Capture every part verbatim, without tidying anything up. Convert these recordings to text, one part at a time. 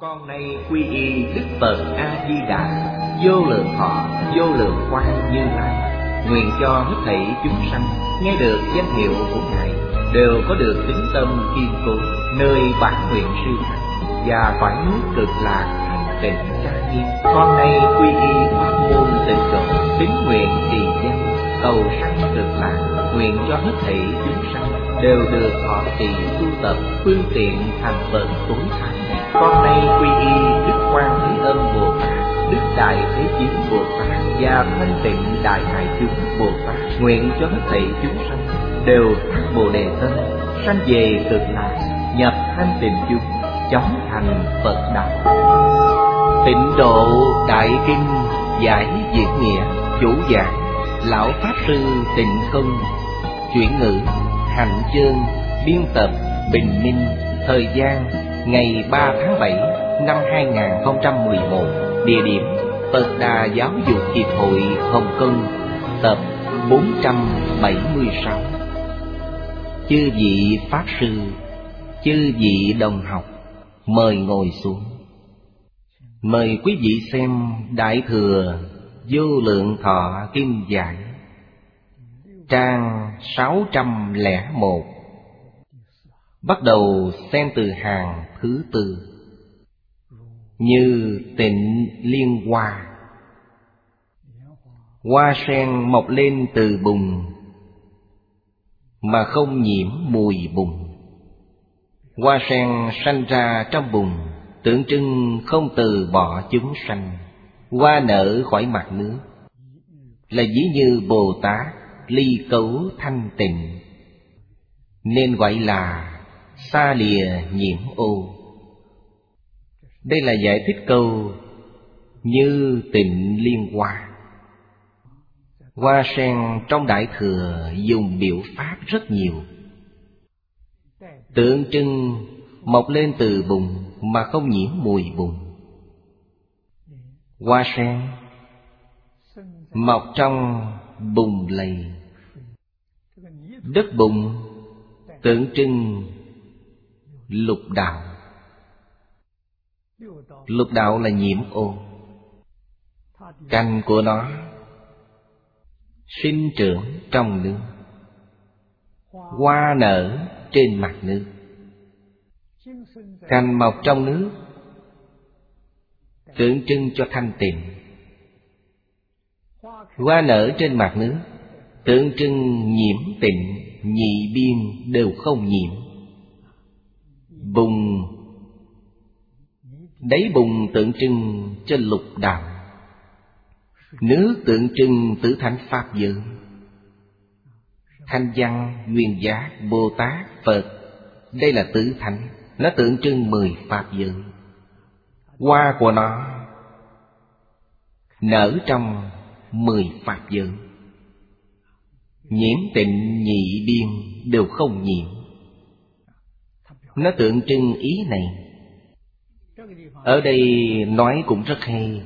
Con nay quy y Đức Phật A Di Đà, vô lượng thọ vô lượng quang Như Lai. Nguyện cho hết thảy chúng sanh nghe được danh hiệu của Ngài đều có được tín tâm kiên cố, nơi bản nguyện siêu thắng và cõi nước cực lạc thanh tịnh trang nghiêm. Con nay quy y pháp môn tịnh độ, tín nguyện trì danh cầu sanh cực lạc. Nguyện cho hết thảy chúng sanh đều được thọ trì tu tập phương tiện thành Phật tối thắng này. Con nay quy y Đức Quan Thế Âm Bồ Tát, Đức Đại Thế Chí Bồ Tát và Thanh Tịnh Đại Hải Chúng Bồ Tát. Nguyện cho hết thảy chúng sanh đều phát Bồ Đề tâm, sanh về cực lạc, nhập thanh tịnh chúng, chóng thành Phật đạo. Tịnh độ Đại Kinh giải diễn nghĩa, chủ giảng lão pháp sư Tịnh Không, chuyển ngữ Hạnh Chương, biên tập Bình Minh. Thời gian ngày ba tháng bảy năm hai nghìn không trăm mười một. Địa điểm Phật Đà Giáo dục Hiệp hội Hồng Kông. Tập bốn trăm bảy mươi sáu. Chư vị Pháp Sư, chư vị đồng học, mời ngồi xuống. Mời quý vị xem Đại Thừa Vô Lượng Thọ Kinh Giải, trang sáu trăm lẻ một. Bắt đầu xem từ hàng thứ tư. Như tịnh liên hoa, hoa sen mọc lên từ bùn mà không nhiễm mùi bùn. Hoa sen sanh ra trong bùn, tượng trưng không từ bỏ chúng sanh. Hoa nở khỏi mặt nước là ví như Bồ Tát ly cấu thanh tịnh, nên gọi là xa lìa nhiễm ô. Đây là giải thích câu như tịnh liên hoa. Hoa sen trong Đại Thừa dùng biểu pháp rất nhiều, tượng trưng mọc lên từ bùn mà không nhiễm mùi bùn. Hoa sen mọc trong bùn lầy, đất bùn tượng trưng lục đạo. Lục đạo là nhiễm ô. Cành của nó sinh trưởng trong nước, hoa nở trên mặt nước. Cành mọc trong nước tượng trưng cho thanh tịnh. Hoa nở trên mặt nước tượng trưng nhiễm tịnh, nhị biên đều không nhiễm. Bùn, đáy bùn tượng trưng cho lục đạo. Nước tượng trưng tứ thánh pháp giới. Thanh văn, Nguyên Giác, Bồ Tát, Phật, đây là tứ thánh, nó tượng trưng mười pháp giới. Hoa của nó nở trong mười pháp giới. Nhiễm tịnh nhị biên đều không nhiễm. Nó tượng trưng ý này. Ở đây nói cũng rất hay.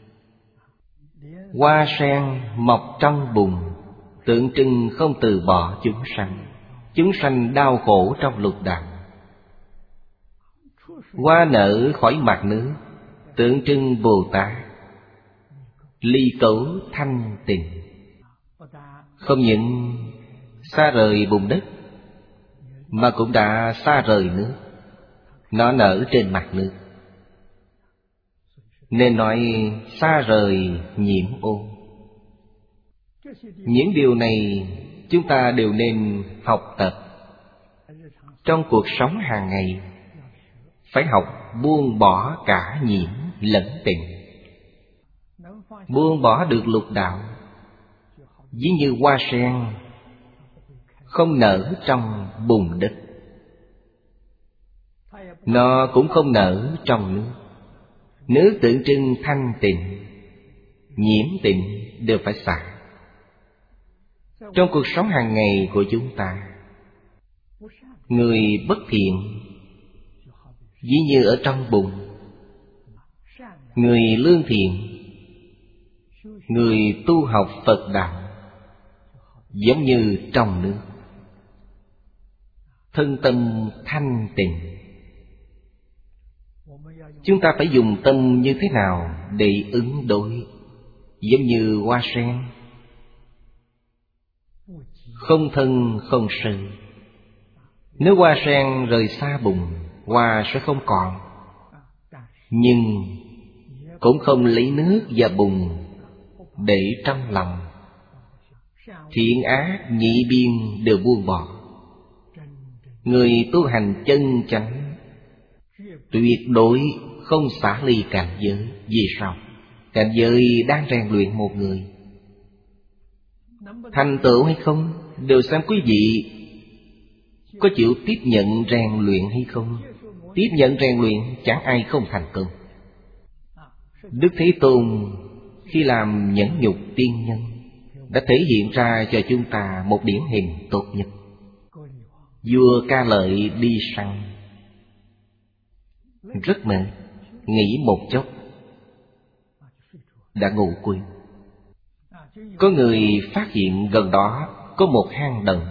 Hoa sen mọc trong bùn, tượng trưng không từ bỏ chúng sanh. Chúng sanh đau khổ trong lục đạo. Hoa nở khỏi mặt nước, tượng trưng Bồ Tát ly cấu thanh tịnh. Không những xa rời bùn đất mà cũng đã xa rời nước. Nó nở trên mặt nước, nên nói xa rời nhiễm ô. Những điều này chúng ta đều nên học tập. Trong cuộc sống hàng ngày phải học buông bỏ cả nhiễm lẫn tịnh. Buông bỏ được lục đạo, ví như hoa sen không nở trong bùn đất, nó cũng không nở trong nước. Nước tượng trưng thanh tịnh, nhiễm tịnh đều phải xả. Trong cuộc sống hàng ngày của chúng ta, người bất thiện ví như ở trong bùn, người lương thiện, người tu học Phật đạo giống như trong nước. Thân tâm thanh tịnh, Chúng ta phải dùng tâm như thế nào để ứng đối? Giống như hoa sen, không thân không sự. Nếu hoa sen rời xa bùn, hoa sẽ không còn. Nhưng cũng không lấy nước và bùn để trong lòng. Thiện ác nhị biên đều buông bỏ. Người tu hành chân chánh tuyệt đối không xả ly cảnh giới. Vì sao? Cảnh giới đang rèn luyện một người. Thành tựu hay không đều xem quý vị có chịu tiếp nhận rèn luyện hay không. Tiếp nhận rèn luyện chẳng ai không thành công. Đức Thế Tôn khi làm nhẫn nhục tiên nhân đã thể hiện ra cho chúng ta một điển hình tốt nhất. Vua Ca Lợi đi săn, rất mệt, nghỉ một chốc đã ngủ quên. Có người phát hiện gần đó có một hang động,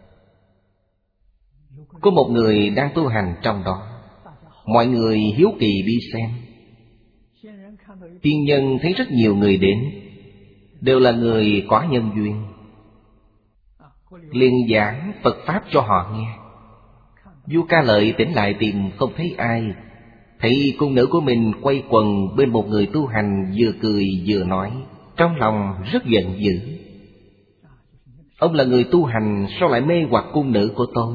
có một người đang tu hành trong đó. Mọi người hiếu kỳ đi xem. Tiên nhân thấy rất nhiều người đến, đều là người có nhân duyên, liền giảng Phật Pháp cho họ nghe. Vua Ca Lợi tỉnh lại tìm không thấy ai, thấy cung nữ của mình quay quần bên một người tu hành, vừa cười vừa nói, trong lòng rất giận dữ. Ông là người tu hành, sao lại mê hoặc cung nữ của tôi?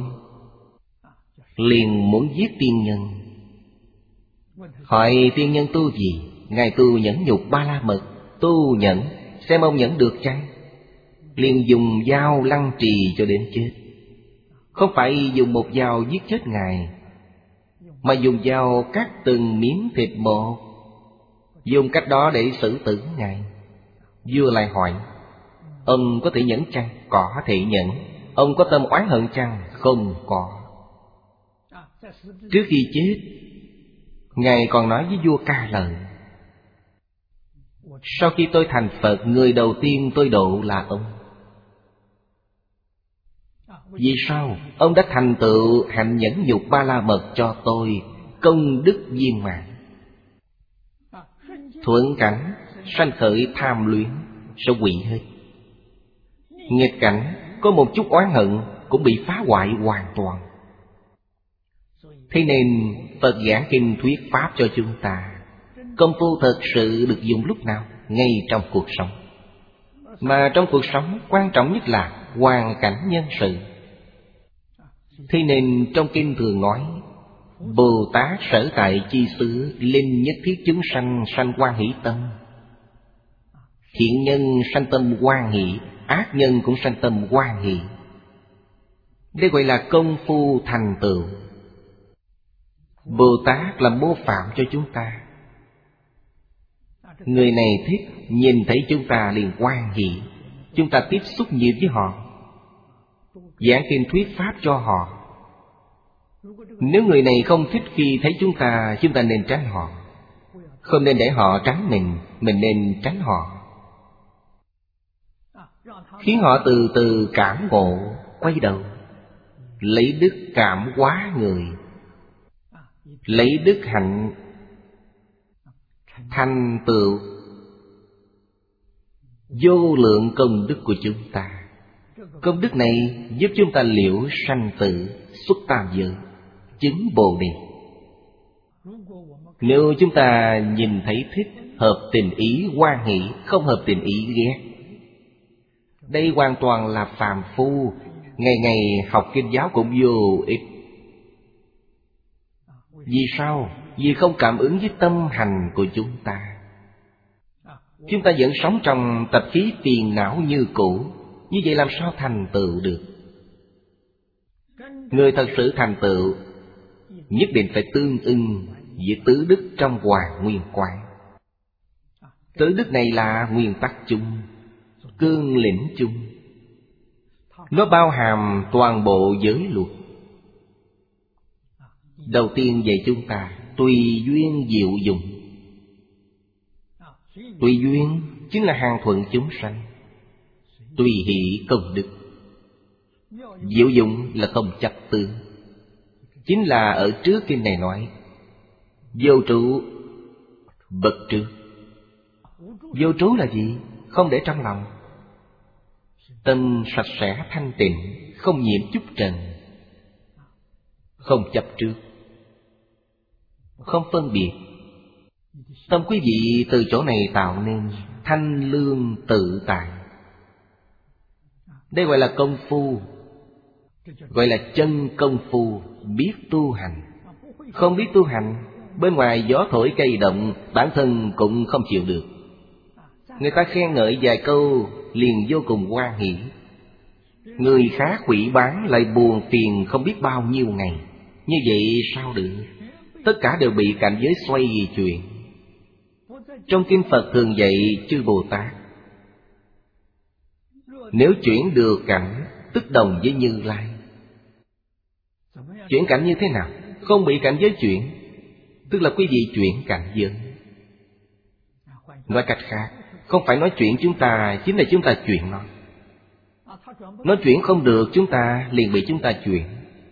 Liền muốn giết tiên nhân. Hỏi tiên nhân tu gì? Ngài tu nhẫn nhục ba la mật. Tu nhẫn, xem ông nhẫn được chăng? Liền dùng dao lăng trì cho đến chết. Không phải dùng một dao giết chết Ngài, mà dùng dao cắt từng miếng thịt một, dùng cách đó để xử tử Ngài. Vua lại hỏi, ông có thể nhẫn chăng? Có thể nhẫn. Ông có tâm oán hận chăng? Không có. Trước khi chết, Ngài còn nói với vua Ca Lợi, sau khi tôi thành Phật, người đầu tiên tôi độ là ông. Vì sao? Ông đã thành tựu hạnh nhẫn nhục ba la mật cho tôi, công đức viên mãn. Thuận cảnh sanh khởi tham luyến sẽ hủy hết. Nghịch cảnh có một chút oán hận cũng bị phá hoại hoàn toàn. Thế nên Phật giảng kinh thuyết pháp cho chúng ta. Công phu thật sự được dùng lúc nào? Ngay trong cuộc sống. Mà trong cuộc sống quan trọng nhất là hoàn cảnh nhân sự. Thế nên trong kinh thường nói, Bồ Tát sở tại chi xứ, linh nhất thiết chúng sanh sanh hoan hỷ tâm. Thiện nhân sanh tâm hoan hỷ, ác nhân cũng sanh tâm hoan hỷ. Đây gọi là công phu thành tựu. Bồ Tát làm mô phạm cho chúng ta. Người này thích nhìn thấy chúng ta liền hoan hỷ, chúng ta tiếp xúc nhiều với họ, giảng kinh thuyết pháp cho họ. Nếu người này không thích khi thấy chúng ta, chúng ta nên tránh họ. Không nên để họ tránh mình, mình nên tránh họ. Khiến họ từ từ cảm ngộ, quay đầu, lấy đức cảm hóa người, lấy đức hạnh thành tựu vô lượng công đức của chúng ta. Công đức này giúp chúng ta liễu sanh tử, xuất tam giới, chứng Bồ Đề. Nếu chúng ta nhìn thấy thích, hợp tình ý hoan hỷ, không hợp tình ý ghét, đây hoàn toàn là phàm phu, ngày ngày học kinh giáo cũng vô ích. Vì sao? Vì không cảm ứng với tâm hành của chúng ta. Chúng ta vẫn sống trong tập khí phiền não như cũ. Như vậy làm sao thành tựu được? Người thật sự thành tựu nhất định phải tương ưng với tứ đức trong Hoàng Nguyên Quán. Tứ đức này là nguyên tắc chung, cương lĩnh chung. Nó bao hàm toàn bộ giới luật. Đầu tiên dạy chúng ta tùy duyên diệu dụng. Tùy duyên chính là hàng thuận chúng sanh, tùy hỷ công đức. Diệu dụng là không chấp tướng, chính là ở trước kinh này nói Vô trụ bất trước. Vô trú là gì? Không để trong lòng. Tâm sạch sẽ thanh tịnh, không nhiễm chút trần, không chấp trước, không phân biệt. Tâm quý vị từ chỗ này tạo nên thanh lương tự tại. Đây gọi là công phu, gọi là chân công phu, biết tu hành. Không biết tu hành, bên ngoài gió thổi cây động, bản thân cũng không chịu được. Người ta khen ngợi vài câu liền vô cùng hoan hỷ. Người khác hủy bán lại buồn phiền không biết bao nhiêu ngày. Như vậy sao được? Tất cả đều bị cảnh giới xoay chuyển. Trong kinh Phật thường dạy chư Bồ Tát, nếu chuyển được cảnh, tức đồng với Như Lai. Chuyển cảnh như thế nào? Không bị cảnh giới chuyển, tức là quý vị chuyển cảnh giới. Nói cách khác, không phải nói chuyện chúng ta, chính là chúng ta chuyển nó. Nó chuyển không được chúng ta, liền bị chúng ta chuyển.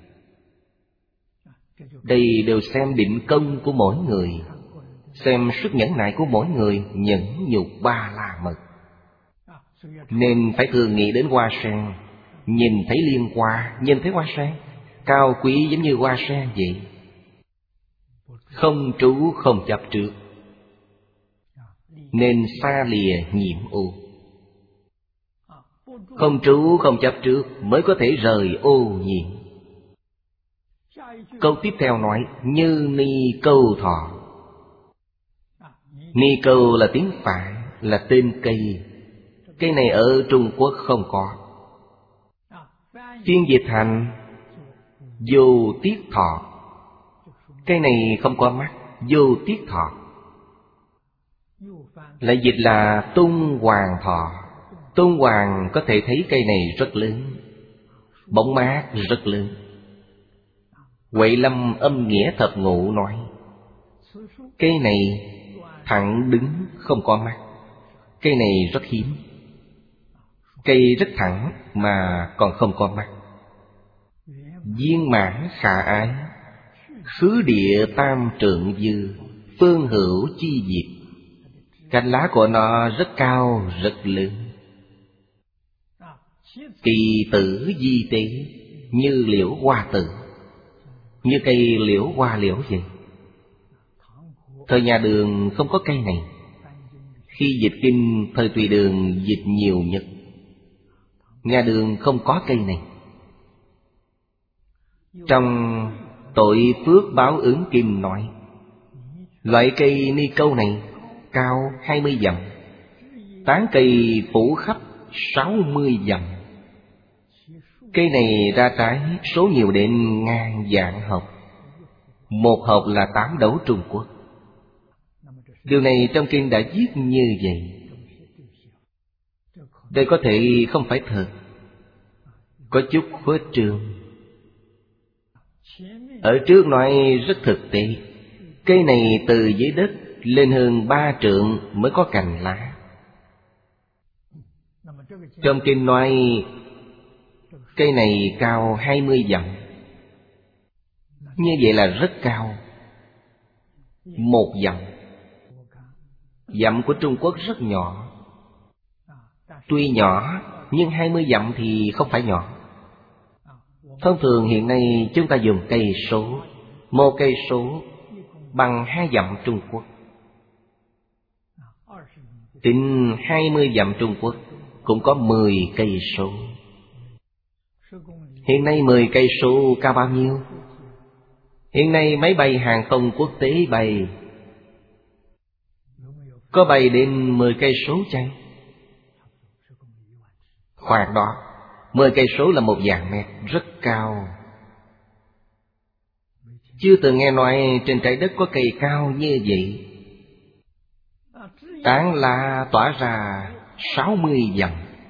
Đây đều xem định công của mỗi người, xem sức nhẫn nại của mỗi người, nhẫn nhục ba la mật. Nên phải thường nghĩ đến hoa sen. Nhìn thấy liên hoa, nhìn thấy hoa sen, cao quý giống như hoa sen vậy. Không trú không chấp trước, nên xa lìa nhiễm ô. Không trú không chấp trước mới có thể rời ô nhiễm. Câu tiếp theo nói như ni câu thọ. Ni câu là tiếng Phạn, là tên cây. Cây này ở Trung Quốc không có. Phiên dịch thành vô tiết thọ. Cây này không có mắt, vô tiết thọ. Lại dịch là tung hoàng thọ. Tung hoàng có thể thấy cây này rất lớn, bóng mát rất lớn. Huệ Lâm Âm Nghĩa Thập Ngụ nói, cây này thẳng đứng không có mắt. Cây này rất hiếm. Cây rất thẳng mà còn không có mắt. Viên mãn khả ái, khứ địa tam trượng dư, phương hữu chi diệt. Cành lá của nó rất cao, rất lớn. Kỳ tử di tế, như liễu hoa tử, như cây liễu hoa liễu vậy. Thời nhà Đường không có cây này. Khi dịch kinh thời Tùy Đường dịch nhiều nhất. Nhà Đường không có cây này. Trong Tội Phước Báo Ứng Kinh nói, loại cây ni câu này cao hai mươi dặm, tán cây phủ khắp sáu mươi dặm. Cây này ra trái số nhiều đến ngàn vạn hộp. Một hộp là tám đấu Trung Quốc. Điều này trong kinh đã viết như vậy. Đây có thể không phải thật, có chút khuếch trương. Ở trước nói rất thực tế. Cây này từ dưới đất lên hơn ba trượng mới có cành lá. Trong kinh nói cây này cao hai mươi dặm. Như vậy là rất cao. Một dặm. Dặm của Trung Quốc rất nhỏ. Tuy nhỏ nhưng hai mươi dặm thì không phải nhỏ. Thông thường hiện nay chúng ta dùng cây số. Một cây số bằng hai dặm Trung Quốc. Tính hai mươi dặm Trung Quốc cũng có mười cây số. Hiện nay mười cây số cao bao nhiêu? Hiện nay máy bay hàng không quốc tế bay có bay đến mười cây số chăng? Khoảng đó. Mười cây số là một vạn mét, rất cao. Chưa từng nghe nói trên trái đất có cây cao như vậy. Tán lá tỏa ra sáu mươi dặm.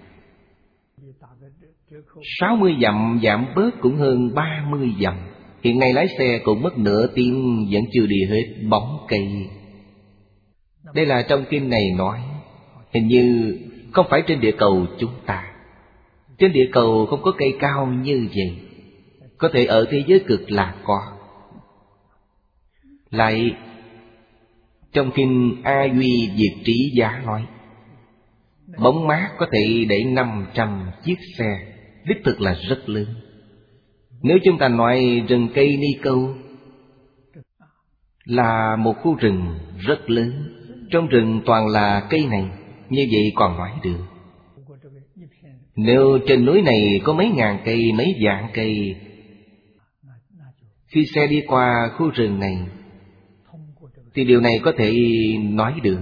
Sáu mươi dặm giảm bớt cũng hơn ba mươi dặm. Hiện nay lái xe cũng mất nửa tiếng vẫn chưa đi hết bóng cây. Đây là trong kinh này nói. Hình như không phải trên địa cầu chúng ta. Trên địa cầu không có cây cao như vậy. Có thể ở thế giới cực lạc có. Lại Trong kinh A Duy Diệt Trí Giá nói, bóng mát có thể để năm trăm chiếc xe, đích thực là rất lớn. Nếu chúng ta nói rừng cây Ni Câu là một khu rừng rất lớn, trong rừng toàn là cây này, như vậy còn nói được. Nếu trên núi này có mấy ngàn cây, mấy vạn cây, khi xe đi qua khu rừng này thì điều này có thể nói được.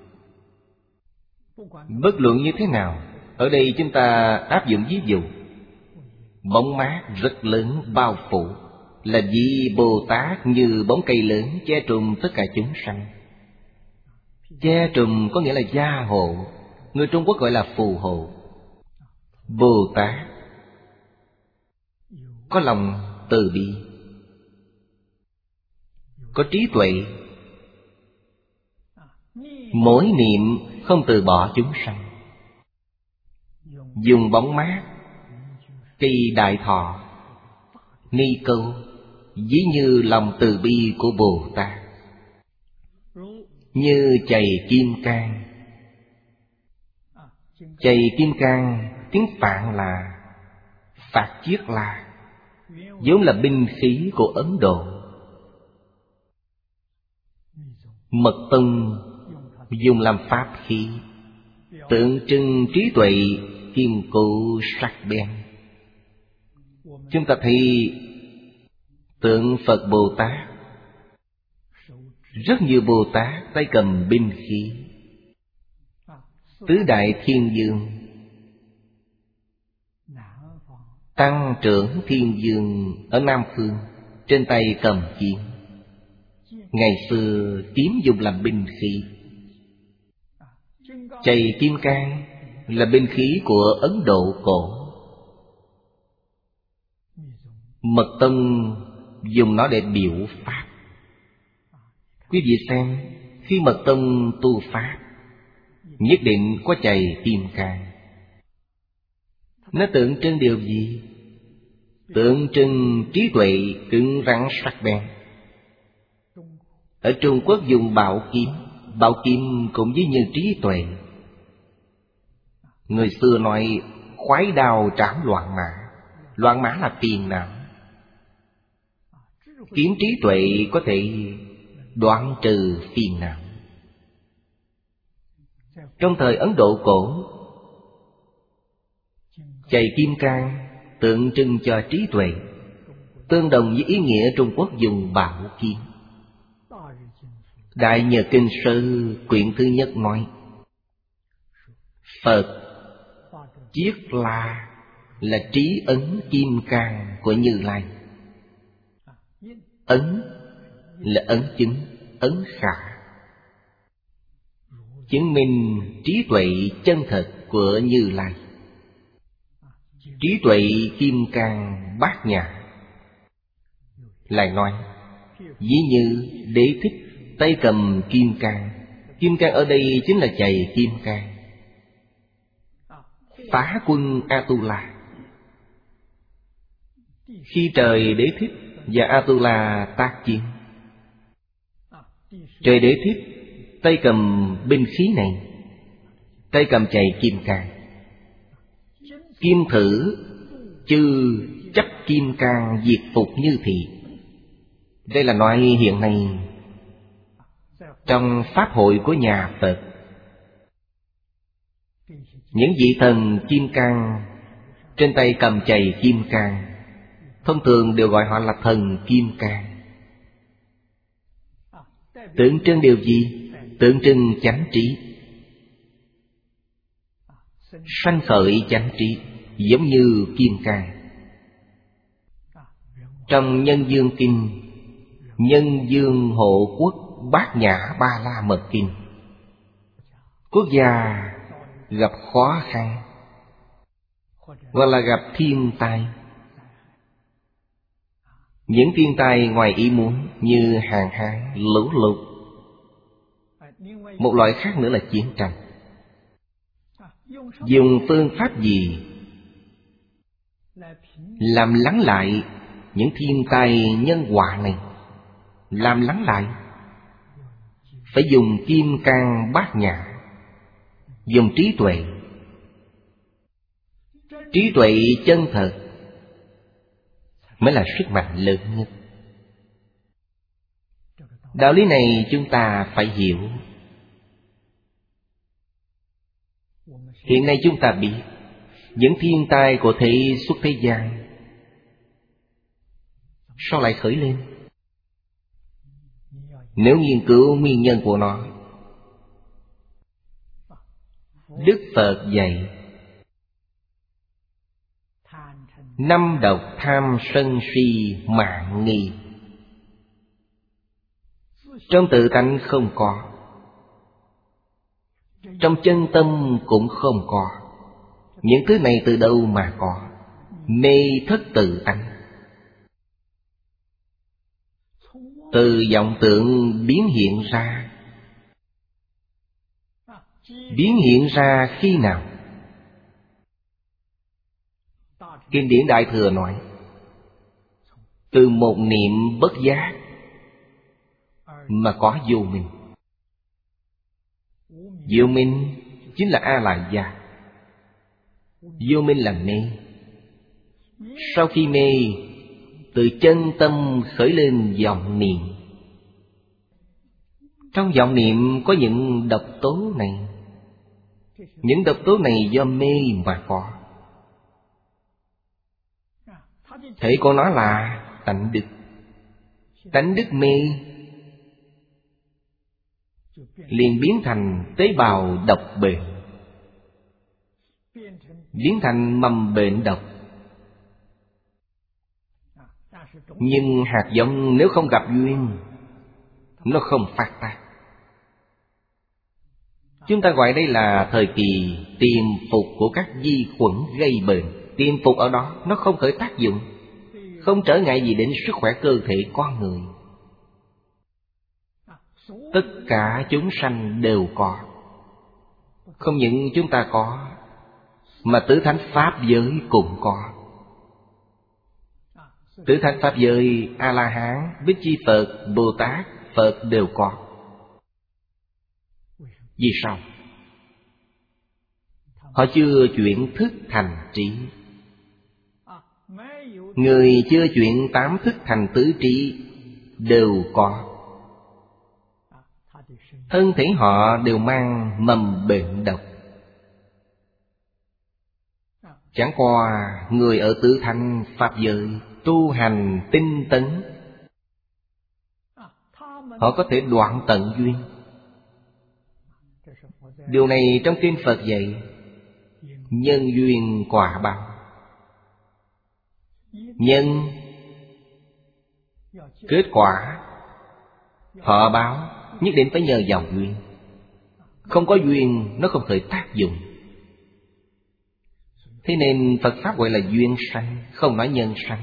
Bất luận như thế nào, ở đây chúng ta áp dụng ví dụ, bóng mát rất lớn bao phủ, là vì Bồ Tát như bóng cây lớn che trùm tất cả chúng sanh. Che trùm có nghĩa là gia hộ, người Trung Quốc gọi là phù hộ. Bồ Tát có lòng từ bi, có trí tuệ, mỗi niệm không từ bỏ chúng sanh. Dùng bóng mát, cây đại thọ, Ni Câu ví như lòng từ bi của Bồ Tát. Như chày kim cang. Chày kim cang tiếng Phạn là Phạt Chiết La, vốn là binh khí của Ấn Độ. Mật Tông dùng làm pháp khí, tượng trưng trí tuệ, kiên cố, sắc bén. Chúng ta thấy tượng Phật Bồ Tát, rất nhiều Bồ Tát tay cầm binh khí. Tứ Đại Thiên Dương, Tăng trưởng Thiên Dương ở Nam Phương, trên tay cầm kiếm. Ngày xưa kiếm dùng làm binh khí. Chày kim cang là binh khí của Ấn Độ cổ. Mật Tông dùng nó để biểu pháp. Quý vị xem, khi Mật Tông tu pháp, nhất định có chày kim cang. Nó tượng trưng điều gì? Tượng trưng trí tuệ cứng rắn sắc bén. Ở Trung Quốc dùng bảo kiếm. Bảo kiếm cũng ví như trí tuệ. Người xưa nói khoái đao trảm loạn mã. Loạn mã là phiền não. Kiếm trí tuệ có thể đoạn trừ phiền não. Trong thời Ấn Độ cổ, chày kim cang tượng trưng cho trí tuệ, tương đồng với ý nghĩa Trung Quốc dùng bảo kiếm. Đại Nhật Kinh Sư quyển thứ nhất nói, Phật Chiết La là trí ấn kim cang của Như Lai. Ấn là ấn chứng, ấn khả, chứng minh trí tuệ chân thật của Như Lai. Trí tuệ kim cang bát nhã. Lại nói, ví như Đế Thích tay cầm kim cang. Kim cang ở đây chính là chày kim cang. Phá quân Atula. Khi trời Đế Thích và Atula tác chiến, trời Đế Thích tay cầm binh khí này, tay cầm chày kim cang. Kim thử chư chấp kim cang diệt phục như thị. Đây là nói hiện nay trong pháp hội của nhà Phật, những vị thần kim cang trên tay cầm chày kim cang, thông thường đều gọi họ là thần kim cang. Tượng trưng điều gì? Tượng trưng chánh trí, sanh khởi chánh trí, giống như kim cang. Trong Nhân Dương Kinh, Nhân Dương Hộ Quốc Bát Nhã Ba La Mật Kinh, quốc gia gặp khó khăn hoặc là gặp thiên tai, những thiên tai ngoài ý muốn như hạn hán, lũ lụt. Một loại khác nữa là chiến tranh. Dùng phương pháp gì làm lắng lại những thiên tai nhân họa này? Làm lắng lại phải dùng kim cang bát nhã, dùng trí tuệ. Trí tuệ chân thật mới là sức mạnh lớn nhất. Đạo lý này chúng ta phải hiểu. Hiện nay chúng ta biết những thiên tai của thế xuất thế gian sao lại khởi lên? Nếu nghiên cứu nguyên nhân của nó, Đức Phật dạy năm độc tham sân si mạng nghi trong tự tánh không có, trong chân tâm cũng không có. Những thứ này từ đâu mà có? Mê thất tự tánh, từ vọng tưởng biến hiện ra. Biến hiện ra khi nào? Kinh điển Đại Thừa nói, từ một niệm bất giác mà có vô minh. Vô minh chính là A La Gia. Vô minh là mê. Sau khi mê, từ chân tâm khởi lên vọng niệm. Trong vọng niệm có những độc tố này. Những độc tố này do mê mà có. Thể của nó là tánh đức. Tánh đức mê liền biến thành tế bào độc bệnh, biến thành mầm bệnh độc. Nhưng hạt giống nếu không gặp duyên, nó không phát tác. Chúng ta gọi đây là thời kỳ tiềm phục của các vi khuẩn gây bệnh. Tiềm phục ở đó, nó không khởi tác dụng, không trở ngại gì đến sức khỏe cơ thể con người. Tất cả chúng sanh đều có. Không những chúng ta có, mà tứ thánh Pháp giới cũng có. Tứ thánh Pháp giới, A-la-hán, Bích Chi Phật, Bồ Tát, Phật đều có. Vì sao? Họ chưa chuyển thức thành trí. Người chưa chuyển tám thức thành tứ trí đều có. Thân thể họ đều mang mầm bệnh độc. Chẳng qua người ở tứ thánh Pháp giới tu hành tinh tấn, họ có thể đoạn tận duyên. Điều này trong kinh Phật dạy nhân duyên quả báo. Nhân kết quả, họ báo nhất định phải nhờ vào duyên. Không có duyên nó không khởi tác dụng. Thế nên Phật Pháp gọi là duyên sanh, không nói nhân sanh.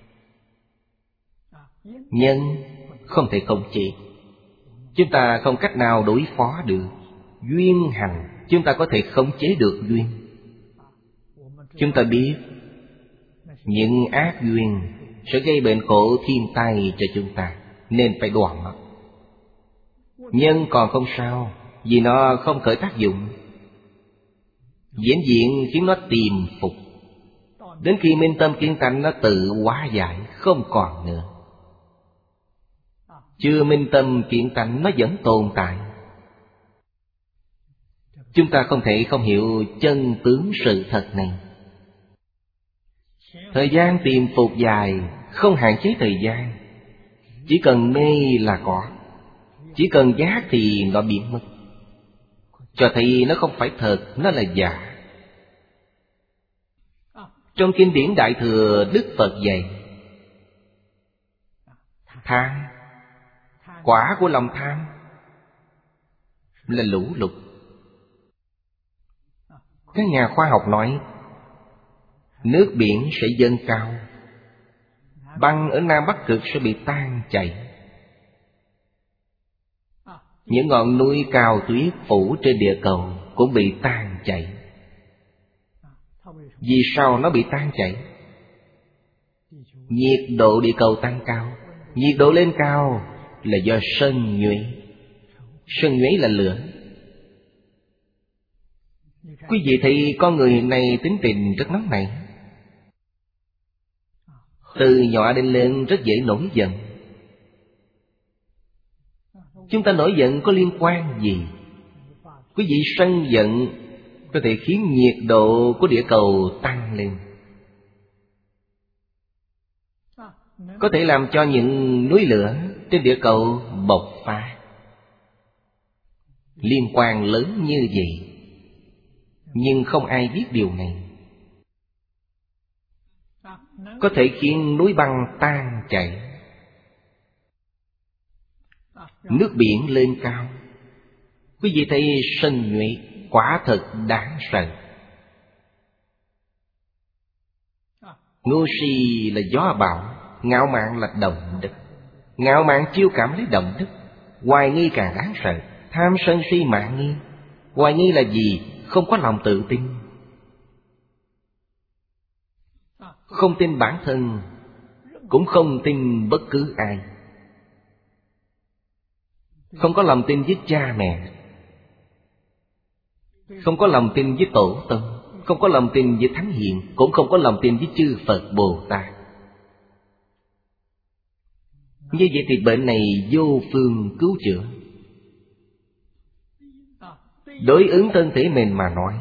Nhân không thể khống chế, chúng ta không cách nào đối phó được. Duyên hành chúng ta có thể khống chế được duyên. Chúng ta biết những ác duyên sẽ gây bệnh khổ thiên tai cho chúng ta, nên phải đoạn nó. Nhân còn không sao, vì nó không khởi tác dụng, diễn diện khiến nó tiềm phục. Đến khi minh tâm kiến tánh nó tự hóa giải, không còn nữa. Chưa minh tâm kiến tánh nó vẫn tồn tại. Chúng ta không thể không hiểu chân tướng sự thật này. Thời gian tiềm phục dài, không hạn chế thời gian. Chỉ cần mê là có, chỉ cần giác thì nó biến mất. Cho thấy nó không phải thật, nó là giả. Trong kinh điển Đại Thừa, Đức Phật dạy tham, quả của lòng tham là lũ lụt. Các nhà khoa học nói nước biển sẽ dâng cao, băng ở Nam Bắc Cực sẽ bị tan chảy. Những ngọn núi cao tuyết phủ trên địa cầu cũng bị tan chảy. Vì sao nó bị tan chảy? Nhiệt độ địa cầu tăng cao. Nhiệt độ lên cao là do sân nhuệ. Sân nhuế là lửa. Quý vị thấy con người này tính tình rất nóng nảy, từ nhỏ đến lớn rất dễ nổi giận. Chúng ta nổi giận có liên quan gì? Quý vị sân giận có thể khiến nhiệt độ của địa cầu tăng lên, có thể làm cho những núi lửa trên địa cầu bộc phát. Liên quan lớn như vậy, nhưng không ai biết điều này. Có thể khiến núi băng tan chảy, nước biển lên cao. Quý vị thấy sân nhuệ quả thật đáng sợ. Ngu si là gió bão, ngạo mạn là động đất. Ngạo mạn chiêu cảm lấy động đất, hoài nghi càng đáng sợ. Tham sân si mạn nghi. Hoài nghi là gì? Không có lòng tự tin, không tin bản thân, cũng không tin bất cứ ai. Không có lòng tin với cha mẹ, không có lòng tin với tổ tông, không có lòng tin với thánh hiền, cũng không có lòng tin với chư Phật Bồ Tát. Như vậy thì bệnh này vô phương cứu chữa. Đối ứng thân thể mình mà nói,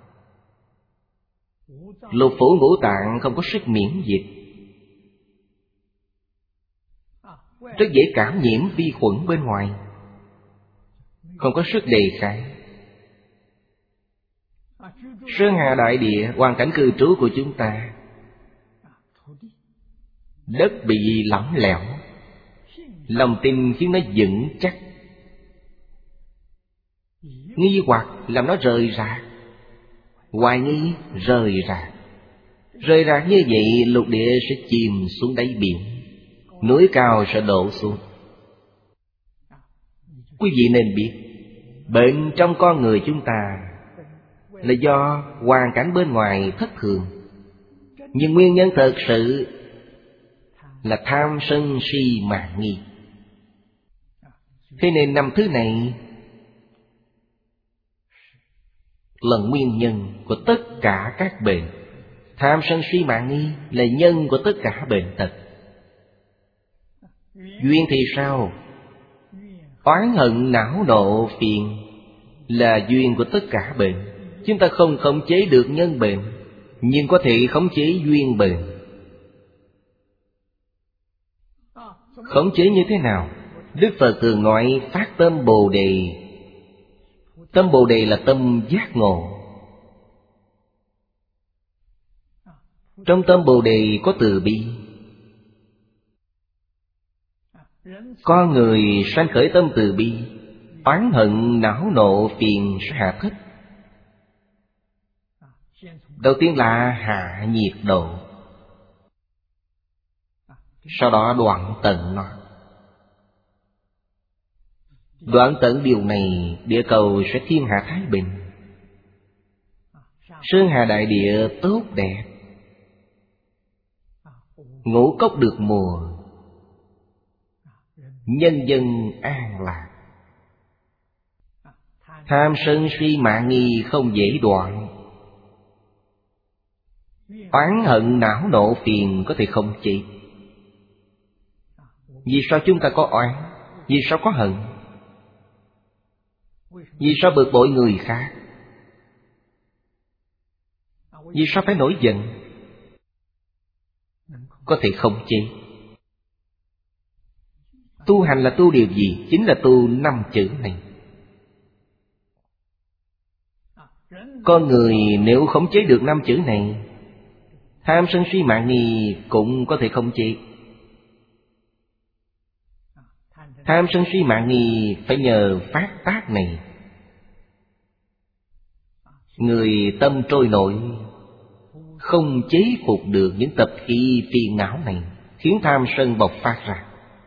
lục phủ ngũ tạng không có sức miễn dịch, rất dễ cảm nhiễm vi khuẩn bên ngoài, không có sức đề kháng. Sơn hà đại địa, hoàn cảnh cư trú của chúng ta, đất bị lỏng lẻo, lòng tin khiến nó vững chắc, nghi hoặc làm nó rời rạc, hoài nghi rời rạc. Rời rạc như vậy, lục địa sẽ chìm xuống đáy biển, núi cao sẽ đổ xuống. Quý vị nên biết, bệnh trong con người chúng ta là do hoàn cảnh bên ngoài thất thường, nhưng nguyên nhân thật sự là tham sân si mạn nghi. Thế nên năm thứ này là nguyên nhân của tất cả các bệnh. Tham sân si mạn nghi là nhân của tất cả bệnh tật. Duyên thì sao? Oán hận não nộ phiền là duyên của tất cả bệnh. Chúng ta không khống chế được nhân bệnh, nhưng có thể khống chế duyên bệnh. Khống chế như thế nào? Đức Phật thường nói phát tâm Bồ Đề. Tâm Bồ Đề là tâm giác ngộ. Trong tâm Bồ Đề có từ bi. Con người sanh khởi tâm từ bi, oán hận não nộ phiền sẽ hạ thấp. Đầu tiên là hạ nhiệt độ, sau đó đoạn tận nó. Đoạn tận điều này, địa cầu sẽ thiên hạ thái bình, sơn hà đại địa tốt đẹp, ngũ cốc được mùa, nhân dân an lạc. Tham sân si mạn nghi không dễ đoạn, oán hận não nộ phiền có thể không chế. Vì sao chúng ta có oán? Vì sao có hận? Vì sao bực bội người khác? Vì sao phải nổi giận? Có thể không chế. Tu hành là tu điều gì? Chính là tu năm chữ này. Con người nếu khống chế được năm chữ này, tham sân si mạn nghi cũng có thể không chế. Tham sân si mạn nghi phải nhờ phát tác này. Người tâm trôi nổi, không chế phục được những tập khí phiền não này, khiến tham sân bộc phát ra.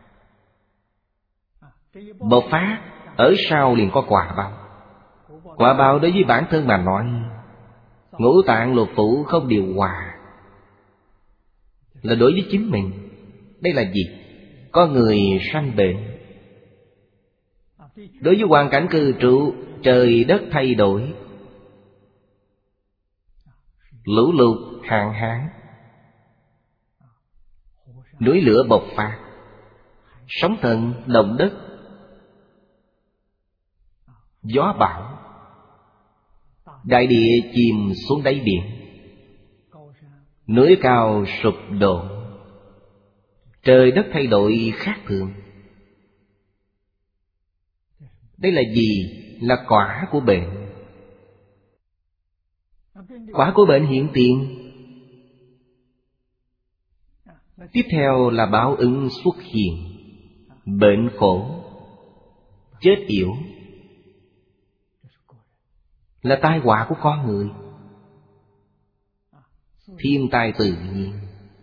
Bộc phát, ở sau liền có quả báo. Quả báo đối với bản thân mà nói, ngũ tạng lục phủ không điều hòa, là đối với chính mình. Đây là gì? Có người sanh bệnh, Đối với hoàn cảnh cư trụ, trời đất thay đổi, lũ lụt, hạn hán, núi lửa bộc phát, sóng thần, động đất, gió bão, đại địa chìm xuống đáy biển, núi cao sụp đổ, trời đất thay đổi khác thường. Đây là gì? Là quả của bệnh. Quả của bệnh hiện tiền. Tiếp theo là báo ứng xuất hiện. Bệnh khổ, chết yểu là tai họa của con người, thiên tai tự nhiên.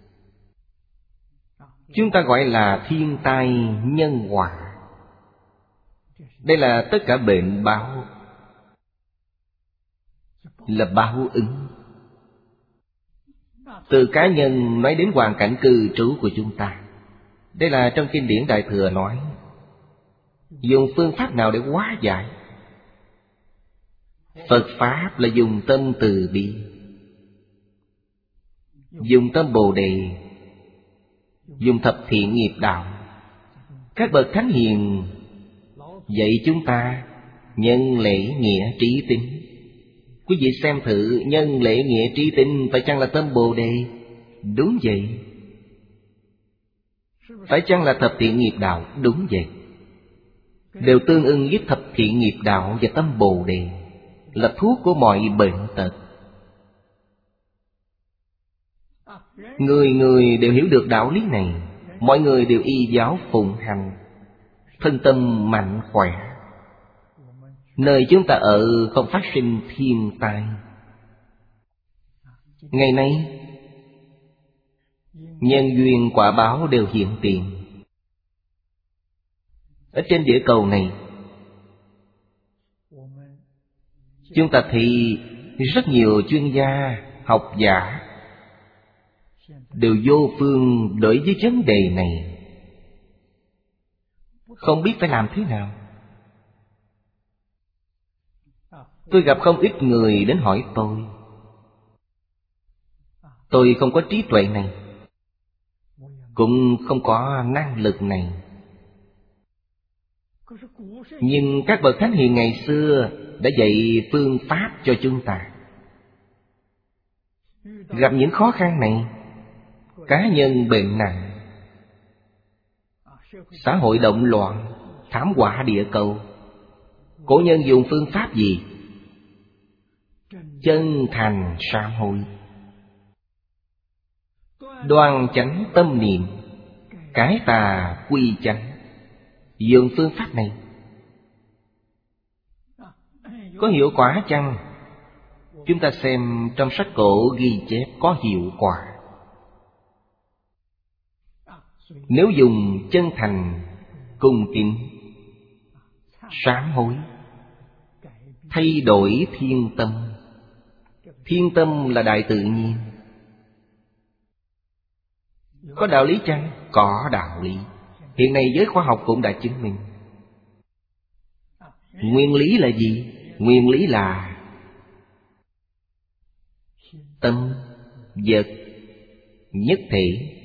Chúng ta gọi là thiên tai nhân quả. Đây là tất cả bệnh báo, là báo ứng. Từ cá nhân nói đến hoàn cảnh cư trú của chúng ta. Đây là trong kinh điển Đại Thừa nói, dùng phương pháp nào để hóa giải? Phật Pháp là dùng tâm từ bi, dùng tâm Bồ Đề, dùng thập thiện nghiệp đạo. Các bậc thánh hiền dạy chúng ta nhân lễ nghĩa trí tín. Quý vị xem thử, nhân lễ nghĩa trí tín phải chăng là tâm Bồ Đề? Đúng vậy. Phải chăng là thập thiện nghiệp đạo? Đúng vậy. Đều tương ưng với thập thiện nghiệp đạo và tâm Bồ Đề, là thuốc của mọi bệnh tật. Người người đều hiểu được đạo lý này, mọi người đều y giáo phụng hành, thân tâm mạnh khỏe. Nơi chúng ta ở không phát sinh thiên tai. Ngày nay nhân duyên quả báo đều hiện tiền. Ở trên địa cầu này, chúng ta thấy rất nhiều chuyên gia, học giả đều vô phương đối với vấn đề này, không biết phải làm thế nào. Tôi gặp không ít người đến hỏi tôi. Tôi không có trí tuệ này, cũng không có năng lực này. Nhưng các bậc thánh hiền ngày xưa đã dạy phương pháp cho chúng ta. Gặp những khó khăn này, cá nhân bệnh nặng, xã hội động loạn, thảm họa địa cầu, cổ nhân dùng phương pháp gì? Chân thành sám hối, đoan chánh tâm niệm, cải tà quy chánh. Dùng phương pháp này có hiệu quả chăng? Chúng ta xem trong sách cổ ghi chép có hiệu quả. Nếu dùng chân thành, cung kính, sám hối, thay đổi thiên tâm. Thiên tâm là đại tự nhiên. Có đạo lý chăng? Có đạo lý. Hiện nay giới khoa học cũng đã chứng minh. Nguyên lý là gì? Nguyên lý là tâm, vật, nhất thể.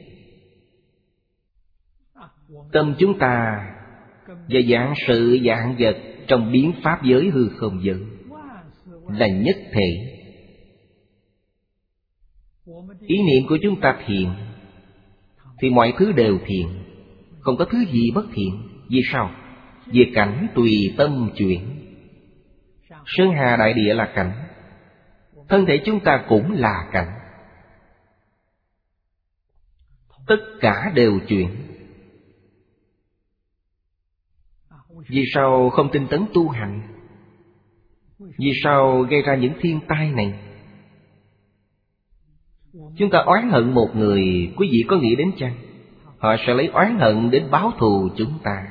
Tâm chúng ta và vạn sự vạn vật trong biến pháp giới hư không giới là nhất thể. Ý niệm của chúng ta thiện thì mọi thứ đều thiện, không có thứ gì bất thiện. Vì sao? Vì cảnh tùy tâm chuyển. Sơn hà đại địa là cảnh, thân thể chúng ta cũng là cảnh. Tất cả đều chuyển. Vì sao không tinh tấn tu hành? Vì sao gây ra những thiên tai này? Chúng ta oán hận một người, quý vị có nghĩ đến chăng? Họ sẽ lấy oán hận đến báo thù chúng ta.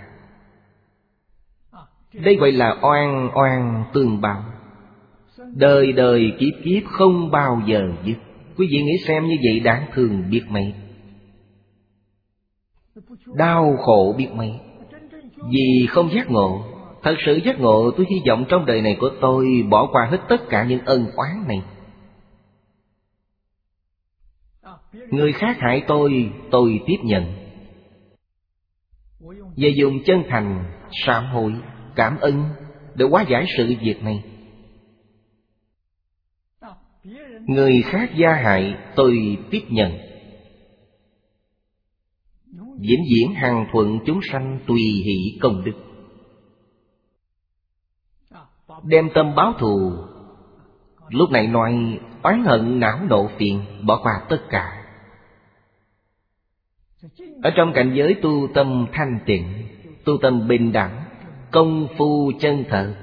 Đây gọi là oan oan tương báo, đời đời kiếp kiếp không bao giờ dứt. Quý vị nghĩ xem, như vậy đáng thương biết mấy, đau khổ biết mấy. Vì không giác ngộ, Thật sự giác ngộ, tôi hy vọng trong đời này của tôi bỏ qua hết tất cả những ân oán này. Người khác hại tôi, tôi tiếp nhận. Và dùng chân thành, sám hối, cảm ơn để hóa giải sự việc này. Người khác gia hại, tôi tiếp nhận. Vĩnh viễn hằng thuận chúng sanh, tùy hỷ công đức. Đem tâm báo thù. Lúc này nói oán hận não nộ phiền, bỏ qua tất cả. Ở trong cảnh giới tu tâm thanh tịnh, tu tâm bình đẳng, công phu chân thật.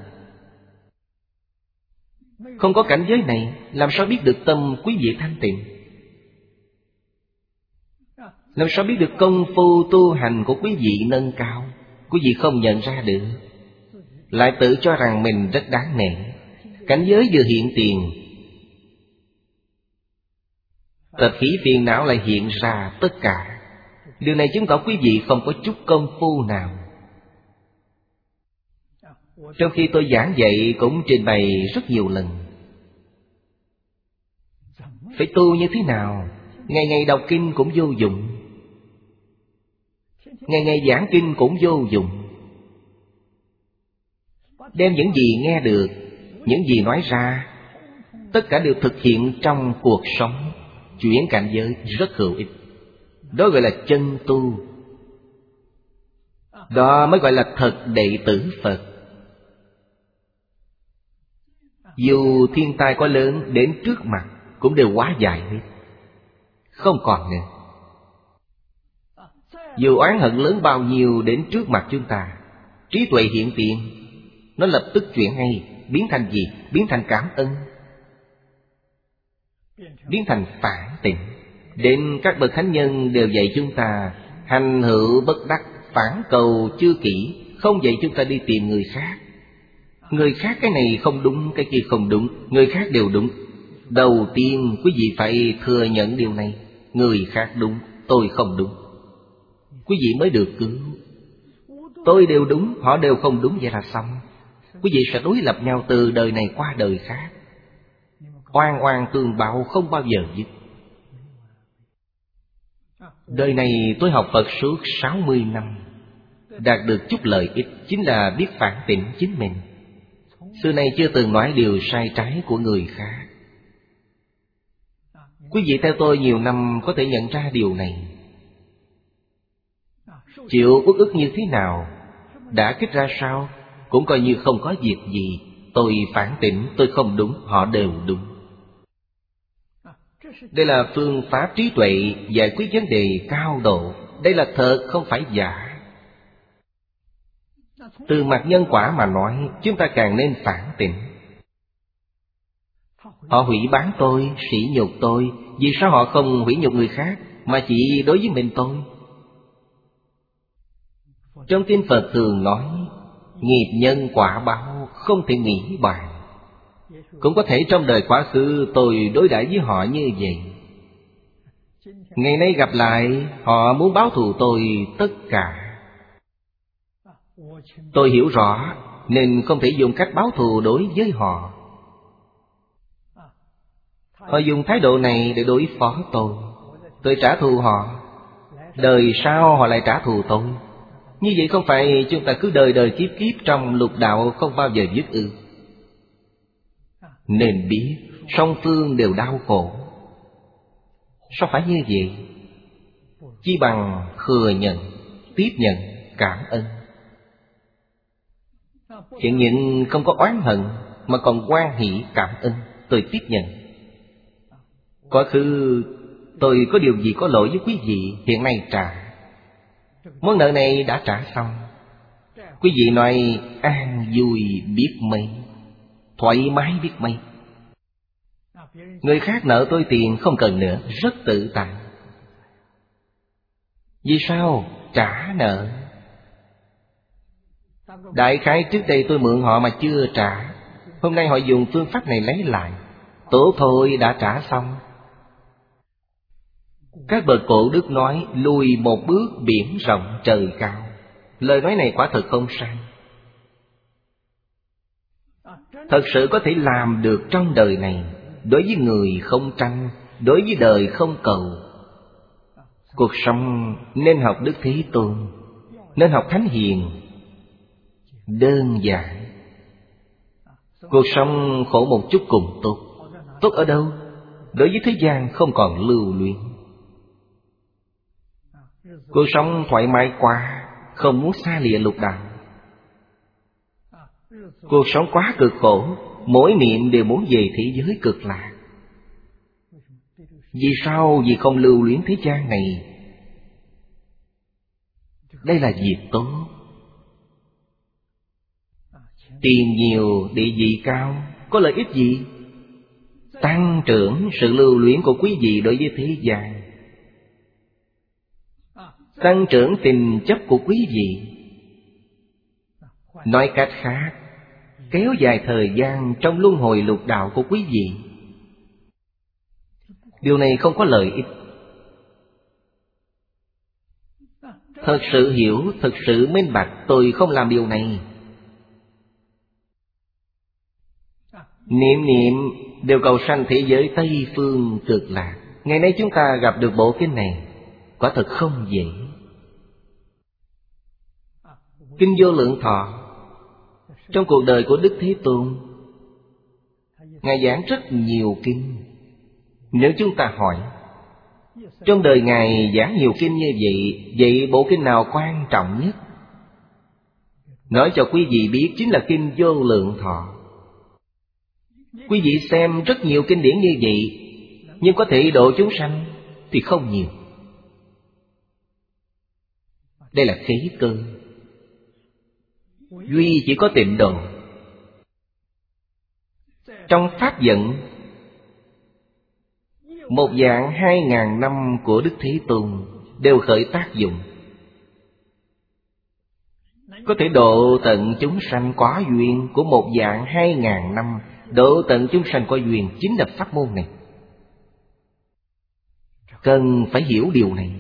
Không có cảnh giới này, làm sao biết được tâm quý vị thanh tịnh? Làm sao biết được công phu tu hành của quý vị nâng cao? Quý vị không nhận ra được, lại tự cho rằng mình rất đáng nể. Cảnh giới vừa hiện tiền, tập khí phiền não lại hiện ra tất cả. Điều này chứng tỏ quý vị không có chút công phu nào. Trong khi tôi giảng dạy cũng trình bày rất nhiều lần. Phải tu như thế nào? Ngày ngày đọc kinh cũng vô dụng, ngày ngày giảng kinh cũng vô dụng. Đem những gì nghe được, những gì nói ra, tất cả đều thực hiện trong cuộc sống, chuyển cảnh giới rất hữu ích. Đó gọi là chân tu. Đó mới gọi là thật đệ tử Phật. Dù thiên tai có lớn đến trước mặt cũng đều hóa giải hết, không còn nữa. Dù oán hận lớn bao nhiêu đến trước mặt chúng ta, trí tuệ hiện tiền, nó lập tức chuyển ngay, biến thành gì? Biến thành cảm ơn, biến thành phản tỉnh. Đến các bậc thánh nhân đều dạy chúng ta hành hữu bất đắc, phản cầu chư kỷ, không dạy chúng ta đi tìm người khác. Người khác cái này không đúng, cái kia không đúng, người khác đều đúng. Đầu tiên quý vị phải thừa nhận điều này. Người khác đúng, tôi không đúng, quý vị mới được cứu. Tôi đều đúng, họ đều không đúng, vậy là xong. Quý vị sẽ đối lập nhau từ đời này qua đời khác. Oan oan tương báo không bao giờ dứt. Đời này tôi học Phật suốt sáu mươi năm, đạt được chút lợi ích chính là biết phản tỉnh chính mình. Xưa nay chưa từng nói điều sai trái của người khác. Quý vị theo tôi nhiều năm có thể nhận ra điều này. Chịu uất ức như thế nào, đã kích ra sao, cũng coi như không có việc gì. Tôi phản tỉnh, tôi không đúng, họ đều đúng. Đây là phương pháp trí tuệ giải quyết vấn đề cao độ. Đây là thật, không phải giả. Từ mặt nhân quả mà nói, chúng ta càng nên phản tỉnh. Họ hủy bán tôi, sỉ nhục tôi, vì sao họ không hủy nhục người khác, mà chỉ đối với mình tôi? Trong kinh Phật thường nói, nghiệp nhân quả báo không thể nghĩ bàn. Cũng có thể trong đời quá khứ tôi đối đãi với họ như vậy. Ngày nay gặp lại, họ muốn báo thù tôi tất cả. Tôi hiểu rõ, nên không thể dùng cách báo thù đối với họ. Họ dùng thái độ này để đối phó tôi, tôi trả thù họ. Đời sau họ lại trả thù tôi. Như vậy không phải chúng ta cứ đời đời kiếp kiếp trong lục đạo không bao giờ dứt ư? Nên biết song phương đều đau khổ. Sao phải như vậy? Chi bằng thừa nhận, tiếp nhận, cảm ơn. Hiện những không có oán hận, mà còn hoan hỷ cảm ơn. Tôi tiếp nhận. Quá khứ tôi có điều gì có lỗi với quý vị, hiện nay trả. Món nợ này đã trả xong. Quý vị nói an vui biết mấy, thoải mái biết mấy. Người khác nợ tôi tiền không cần nữa, rất tự tại. Vì sao? Trả nợ. Đại khái trước đây tôi mượn họ mà chưa trả, hôm nay họ dùng phương pháp này lấy lại. Tổ thôi đã trả xong. Các bậc cổ đức nói lùi một bước biển rộng trời cao. Lời nói này quả thật không sai. thật sự có thể làm được trong đời này. Đối với người không tranh, đối với đời không cầu. Cuộc sống nên học Đức Thế Tôn, nên học Thánh Hiền. Đơn giản. Cuộc sống khổ một chút cũng tốt. Tốt ở đâu? Đối với thế gian không còn lưu luyến. Cuộc sống thoải mái quá, không muốn xa lìa lục đạo. Cuộc sống quá cực khổ, mỗi niệm đều muốn về thế giới cực lạc. Vì sao? Vì không lưu luyến thế gian này. Đây là việc tốt. Tiền nhiều, địa vị cao, có lợi ích gì? Tăng trưởng sự lưu luyến của quý vị đối với thế gian, tăng trưởng tình chấp của quý vị. Nói cách khác, kéo dài thời gian trong luân hồi lục đạo của quý vị. Điều này không có lợi ích. Thật sự hiểu, thật sự minh bạch, tôi không làm điều này. Niệm niệm đều cầu sanh thế giới Tây Phương Cực Lạc. Ngày nay chúng ta gặp được bộ kinh này, quả thật không dễ. Kinh Vô Lượng Thọ, trong cuộc đời của Đức Thế Tôn, Ngài giảng rất nhiều kinh. Nếu chúng ta hỏi, trong đời Ngài giảng nhiều kinh như vậy, vậy bộ kinh nào quan trọng nhất? Nói cho quý vị biết chính là Kinh Vô Lượng Thọ. Quý vị xem rất nhiều kinh điển như vậy, nhưng có thể độ chúng sanh thì không nhiều. Đây là khí cơ. Duy chỉ có tịnh độ. Trong pháp vận, một vạn hai ngàn năm của Đức Thế Tôn đều khởi tác dụng, có thể độ tận chúng sanh có duyên của một vạn hai ngàn năm. Độ tận chúng sanh có duyên chính là pháp môn này. Cần phải hiểu điều này.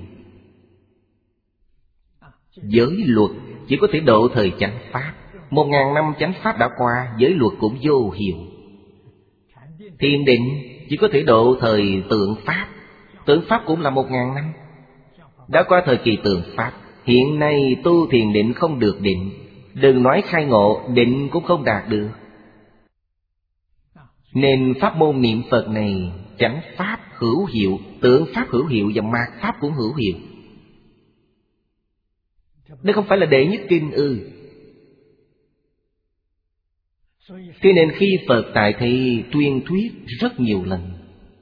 Giới luật chỉ có thể độ thời chánh pháp. Một ngàn năm chánh pháp đã qua, giới luật cũng vô hiệu. Thiền định chỉ có thể độ thời tượng pháp. Tượng pháp cũng là một ngàn năm. Đã qua thời kỳ tượng pháp. Hiện nay tu thiền định không được định. Đừng nói khai ngộ, định cũng không đạt được. Nên pháp môn niệm Phật này, chánh pháp hữu hiệu, tượng pháp hữu hiệu và mạt pháp cũng hữu hiệu. Đây không phải là đệ nhất kinh ư? Thế nên khi Phật tại thị tuyên thuyết rất nhiều lần.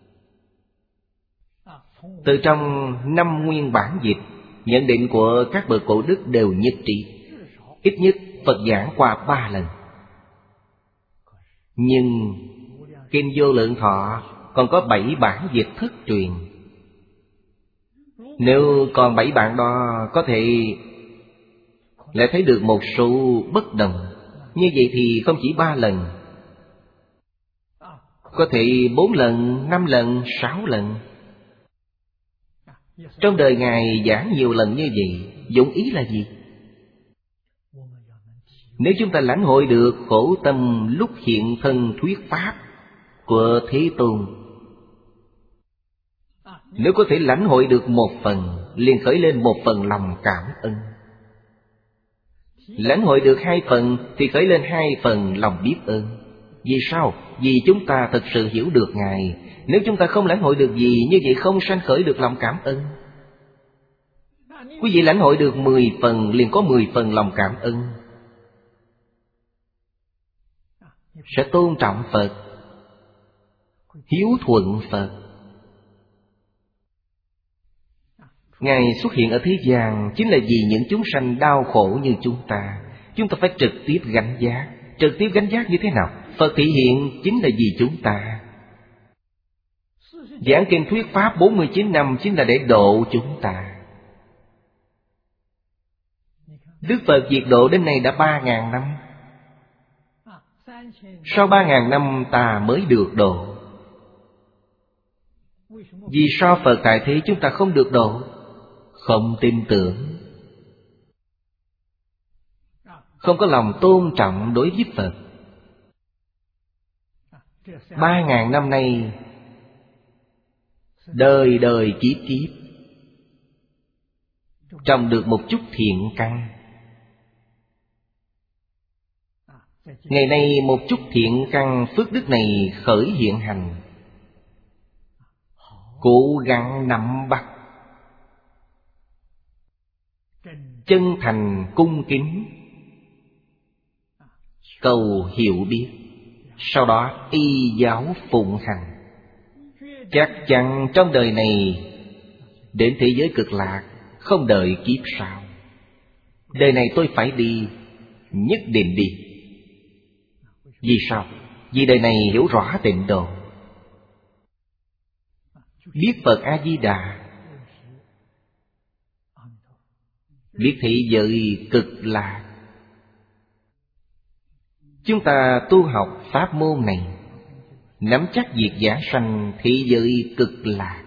Từ trong năm nguyên bản dịch, nhận định của các bậc cổ đức đều nhất trí. Ít nhất Phật giảng qua ba lần. Nhưng Kinh Vô Lượng Thọ còn có bảy bản dịch thất truyền. Nếu còn bảy bản đó, có thể lại thấy được một số bất đồng. Như vậy thì không chỉ ba lần, có thể bốn lần, năm lần, sáu lần. Trong đời Ngài giảng nhiều lần như vậy, dụng ý là gì? Nếu chúng ta lãnh hội được khổ tâm lúc hiện thân thuyết pháp của Thế Tôn, nếu có thể lãnh hội được một phần, liền khởi lên một phần lòng cảm ơn. Lãnh hội được hai phần thì khởi lên hai phần lòng biết ơn. Vì sao? Vì chúng ta thật sự hiểu được Ngài. Nếu chúng ta không lãnh hội được gì, như vậy không sanh khởi được lòng cảm ơn. Quý vị lãnh hội được mười phần, liền có mười phần lòng cảm ơn. Sẽ tôn trọng Phật, hiếu thuận Phật. Ngài xuất hiện ở thế gian chính là vì những chúng sanh đau khổ như chúng ta. Chúng ta phải trực tiếp gánh giác. Trực tiếp gánh giác như thế nào? Phật thị hiện chính là vì chúng ta. Giảng kinh thuyết pháp bốn mươi chín năm chính là để độ chúng ta. Đức Phật diệt độ đến nay đã ba ngàn năm. Sau ba ngàn năm ta mới được độ. Vì sao Phật tại thế chúng ta không được độ? Không tin tưởng, không có lòng tôn trọng đối với Phật. Ba ngàn năm nay, đời đời kiếp kiếp trồng được một chút thiện căn. Ngày nay một chút thiện căn phước đức này khởi hiện hành, cố gắng nắm bắt, chân thành cung kính, cầu hiểu biết, sau đó y giáo phụng hành. Chắc chắn trong đời này đến thế giới cực lạc, không đợi kiếp sau. Đời này tôi phải đi, nhất định đi. Vì sao? Vì đời này hiểu rõ tịnh độ, biết Phật A-di-đà, biết thế giới cực lạc. Chúng ta tu học pháp môn này, nắm chắc việc giảng sanh thế giới cực lạc,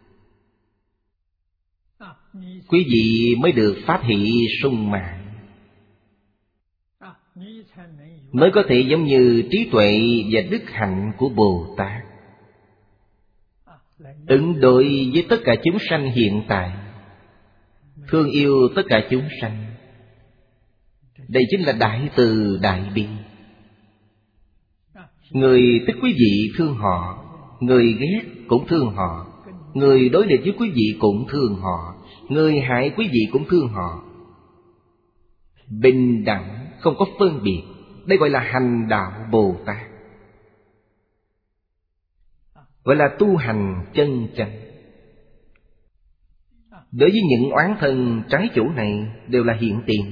quý vị mới được pháp hỷ sung mãn, mới có thể giống như trí tuệ và đức hạnh của Bồ Tát, ứng đối với tất cả chúng sanh hiện tại, thương yêu tất cả chúng sanh. Đây chính là đại từ đại bi. Người thích quý vị thương họ, người ghét cũng thương họ, người đối địch với quý vị cũng thương họ, người hại quý vị cũng thương họ. Bình đẳng, không có phân biệt. Đây gọi là hành đạo Bồ Tát, gọi là tu hành chân chánh. Đối với những oán thân trái chủ này đều là hiện tiền.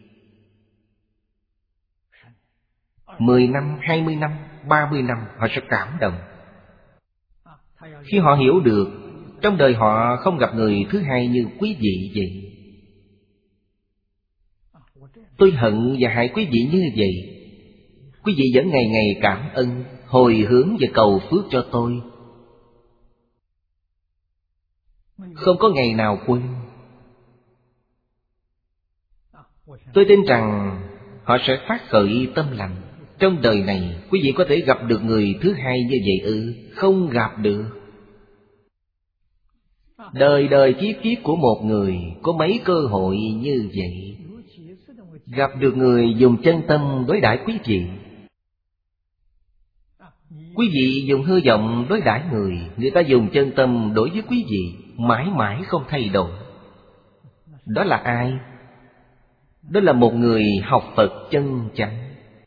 Mười năm, hai mươi năm, ba mươi năm họ sẽ cảm động. Khi họ hiểu được trong đời họ không gặp người thứ hai như quý vị vậy. Tôi hận và hại quý vị như vậy, quý vị vẫn ngày ngày cảm ơn, hồi hướng và cầu phước cho tôi, không có ngày nào quên. Tôi tin rằng họ sẽ phát khởi tâm lành. Trong đời này quý vị có thể gặp được người thứ hai như vậy ư? Không gặp được. Đời đời kiếp kiếp của một người có mấy cơ hội như vậy. Gặp được người dùng chân tâm đối đãi quý vị, quý vị dùng hư vọng đối đãi người, người ta dùng chân tâm đối với quý vị, mãi mãi không thay đổi. Đó là ai? Đó là một người học Phật chân chánh.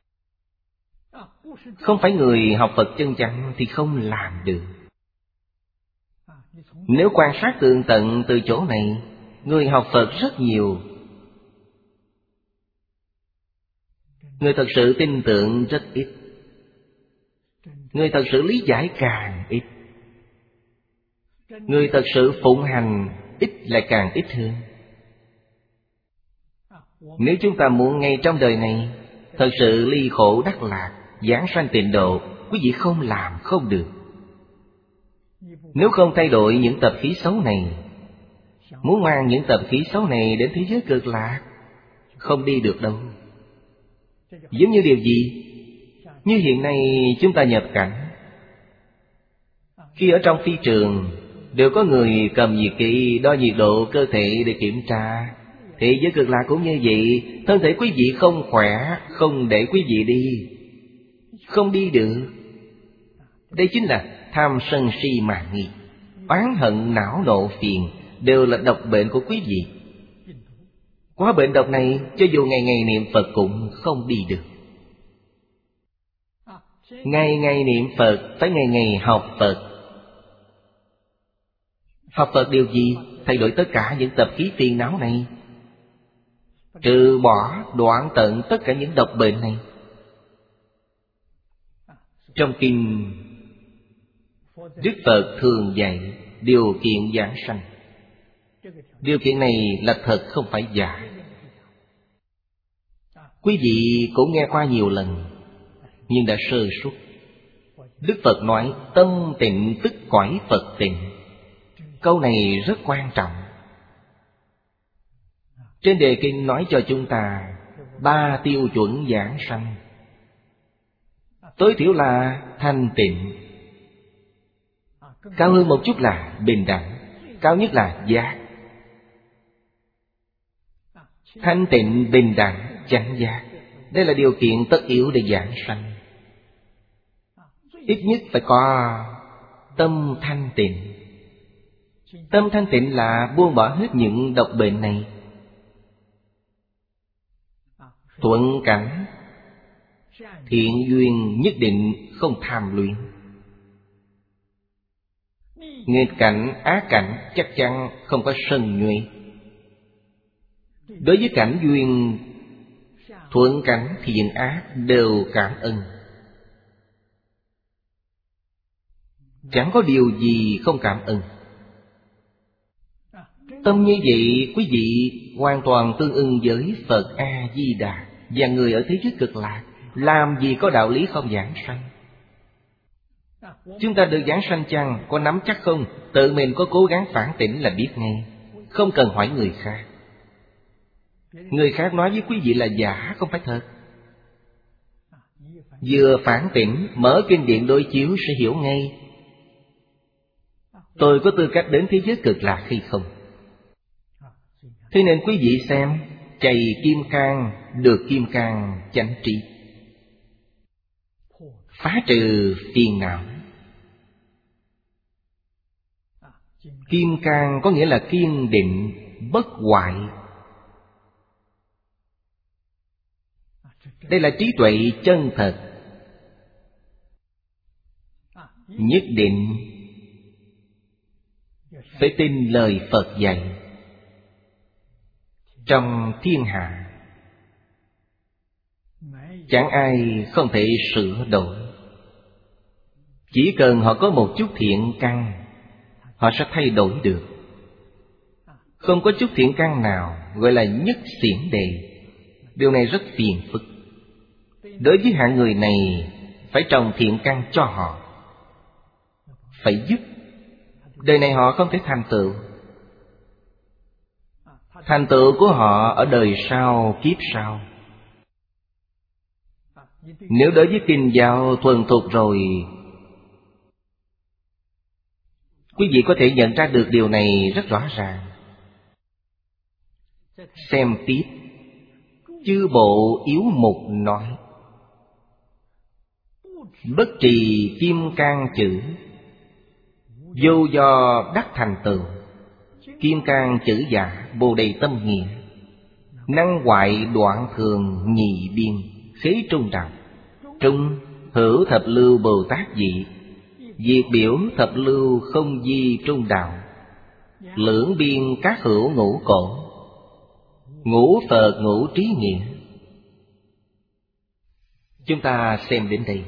Không phải người học Phật chân chánh thì không làm được. Nếu quan sát tường tận từ chỗ này, người học Phật rất nhiều, người thật sự tin tưởng rất ít, người thật sự lý giải càng ít, người thật sự phụng hành ít lại càng ít hơn. Nếu chúng ta muốn ngay trong đời này thật sự ly khổ đắc lạc, giảng sanh tịnh độ, quý vị không làm không được. Nếu không thay đổi những tập khí xấu này, muốn mang những tập khí xấu này đến thế giới cực lạc, không đi được đâu. Giống như điều gì? Như hiện nay chúng ta nhập cảnh, khi ở trong phi trường đều có người cầm nhiệt kế đo nhiệt độ cơ thể để kiểm tra. Thế giới cực lạc cũng như vậy. Thân thể quý vị không khỏe, không để quý vị đi, không đi được. Đây chính là tham sân si mạn nghi, oán hận não nộ phiền, đều là độc bệnh của quý vị. Quá bệnh độc này, cho dù ngày ngày niệm Phật cũng không đi được. Ngày ngày niệm Phật, phải ngày ngày học Phật. Học Phật điều gì? Thay đổi tất cả những tập khí phiền não này, trừ bỏ đoạn tận tất cả những độc bệnh này. Trong kinh, Đức Phật thường dạy điều kiện giảng sanh. Điều kiện này là thật, không phải giả. Quý vị cũng nghe qua nhiều lần, nhưng đã sơ suất. Đức Phật nói tâm tịnh tức cõi Phật tịnh. Câu này rất quan trọng. Trên đề kinh nói cho chúng ta ba tiêu chuẩn giảng sanh. tối thiểu là thanh tịnh. Cao hơn một chút là bình đẳng. Cao nhất là giác. Thanh tịnh, bình đẳng, chánh giác, đây là điều kiện tất yếu để giảng sanh. Ít nhất phải có tâm thanh tịnh. Tâm thanh tịnh là buông bỏ hết những độc bệnh này. Thuận cảnh, thiện duyên nhất định không tham luyện. Nghịch cảnh, ác cảnh chắc chắn không có sân nhuệ. Đối với cảnh duyên thuận cảnh thiện ác đều cảm ơn. Chẳng có điều gì không cảm ơn. Tâm như vậy quý vị hoàn toàn tương ưng với Phật A-di-đà và người ở thế giới cực lạc. Làm gì có đạo lý không giảng sanh. Chúng ta được giảng sanh chăng? Có nắm chắc không? Tự mình có cố gắng phản tỉnh là biết ngay. Không cần hỏi người khác. Người khác nói với quý vị là giả, không phải thật. Vừa phản tỉnh, mở kinh điển đối chiếu sẽ hiểu ngay. Tôi có tư cách đến thế giới cực lạc hay không? Thế nên quý vị xem, chày kim cang, được kim cang chánh trí, phá trừ phiền não. Kim cang có nghĩa là kiên định, bất hoại. Đây là trí tuệ chân thật. Nhất định phải tin lời Phật dạy. Trong thiên hạ chẳng ai không thể sửa đổi. Chỉ cần họ có một chút thiện căn, họ sẽ thay đổi được. Không có chút thiện căn nào gọi là nhất xiển đề. Điều này rất phiền phức. Đối với hạng người này, phải trồng thiện căn cho họ, phải giúp. Đời này họ không thể thành tựu. Thành tựu của họ ở đời sau, kiếp sau. Nếu đối với kinh giáo thuần thục rồi, quý vị có thể nhận ra được điều này rất rõ ràng. Xem tiếp. Chư bộ yếu mục nói: bất trì kim cang chữ, vô do đắc thành tựu. Kim cang chữ giả, bồ đề tâm nghĩa. Năng hoại đoạn thường nhị biên, khế trung đạo. Trung hữu thập lưu Bồ Tát dị, diệt biểu thập lưu không di trung đạo. Lưỡng biên các hữu ngũ cổ, ngũ Phật ngũ trí nghĩa. Chúng ta xem đến đây.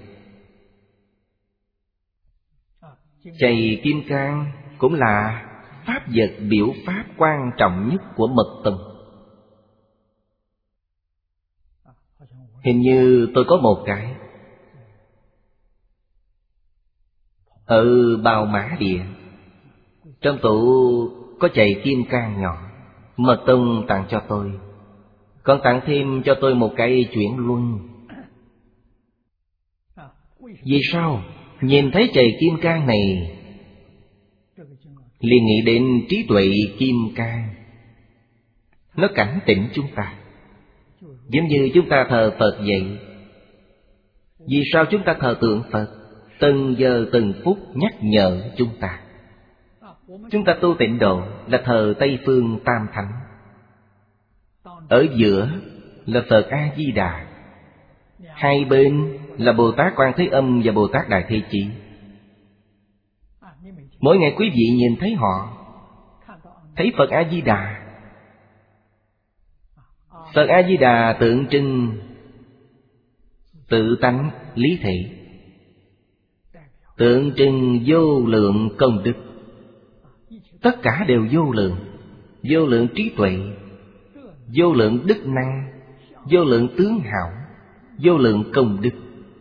Chày kim cang cũng là pháp vật biểu pháp quan trọng nhất của mật tông. Hình như tôi có một cái ở Bào Mã Địa. Trong tủ có chày kim cang nhỏ, mật tông tặng cho tôi. Còn tặng thêm cho tôi một cái chuyển luân. Vì sao? Nhìn thấy chày kim cang này, liền nghĩ đến trí tuệ kim cang. Nó cảnh tỉnh chúng ta, giống như chúng ta thờ Phật vậy. Vì sao chúng ta thờ tượng Phật? Từng giờ từng phút nhắc nhở chúng ta. Chúng ta tu tịnh độ là thờ Tây Phương Tam Thánh. Ở giữa là Phật A-di-đà, hai bên là Bồ Tát Quan Thế Âm và Bồ Tát Đại Thế Chí. Mỗi ngày quý vị nhìn thấy họ, thấy Phật A-di-đà. Phật A-di-đà tượng trưng tự tánh lý thị, tượng trưng vô lượng công đức. Tất cả đều vô lượng. Vô lượng trí tuệ, vô lượng đức năng, vô lượng tướng hảo, vô lượng công đức,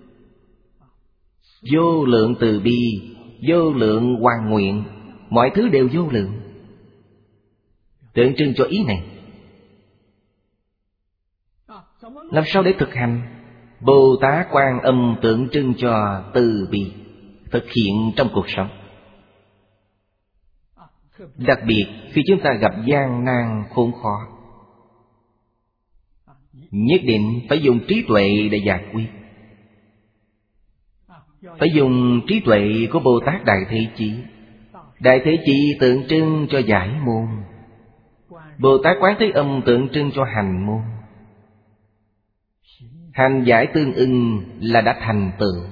vô lượng từ bi, vô lượng hoàn nguyện. Mọi thứ đều vô lượng, tượng trưng cho ý này. Làm sao để thực hành? Bồ Tát Quan Âm tượng trưng cho từ bi, thực hiện trong cuộc sống. Đặc biệt khi chúng ta gặp gian nan khốn khó, nhất định phải dùng trí tuệ để giải quyết. Phải dùng trí tuệ của Bồ Tát Đại Thế Chí. Đại Thế Chí tượng trưng cho giải môn, Bồ Tát Quán Thế Âm tượng trưng cho hành môn. Hành giải tương ưng là đã thành tựu.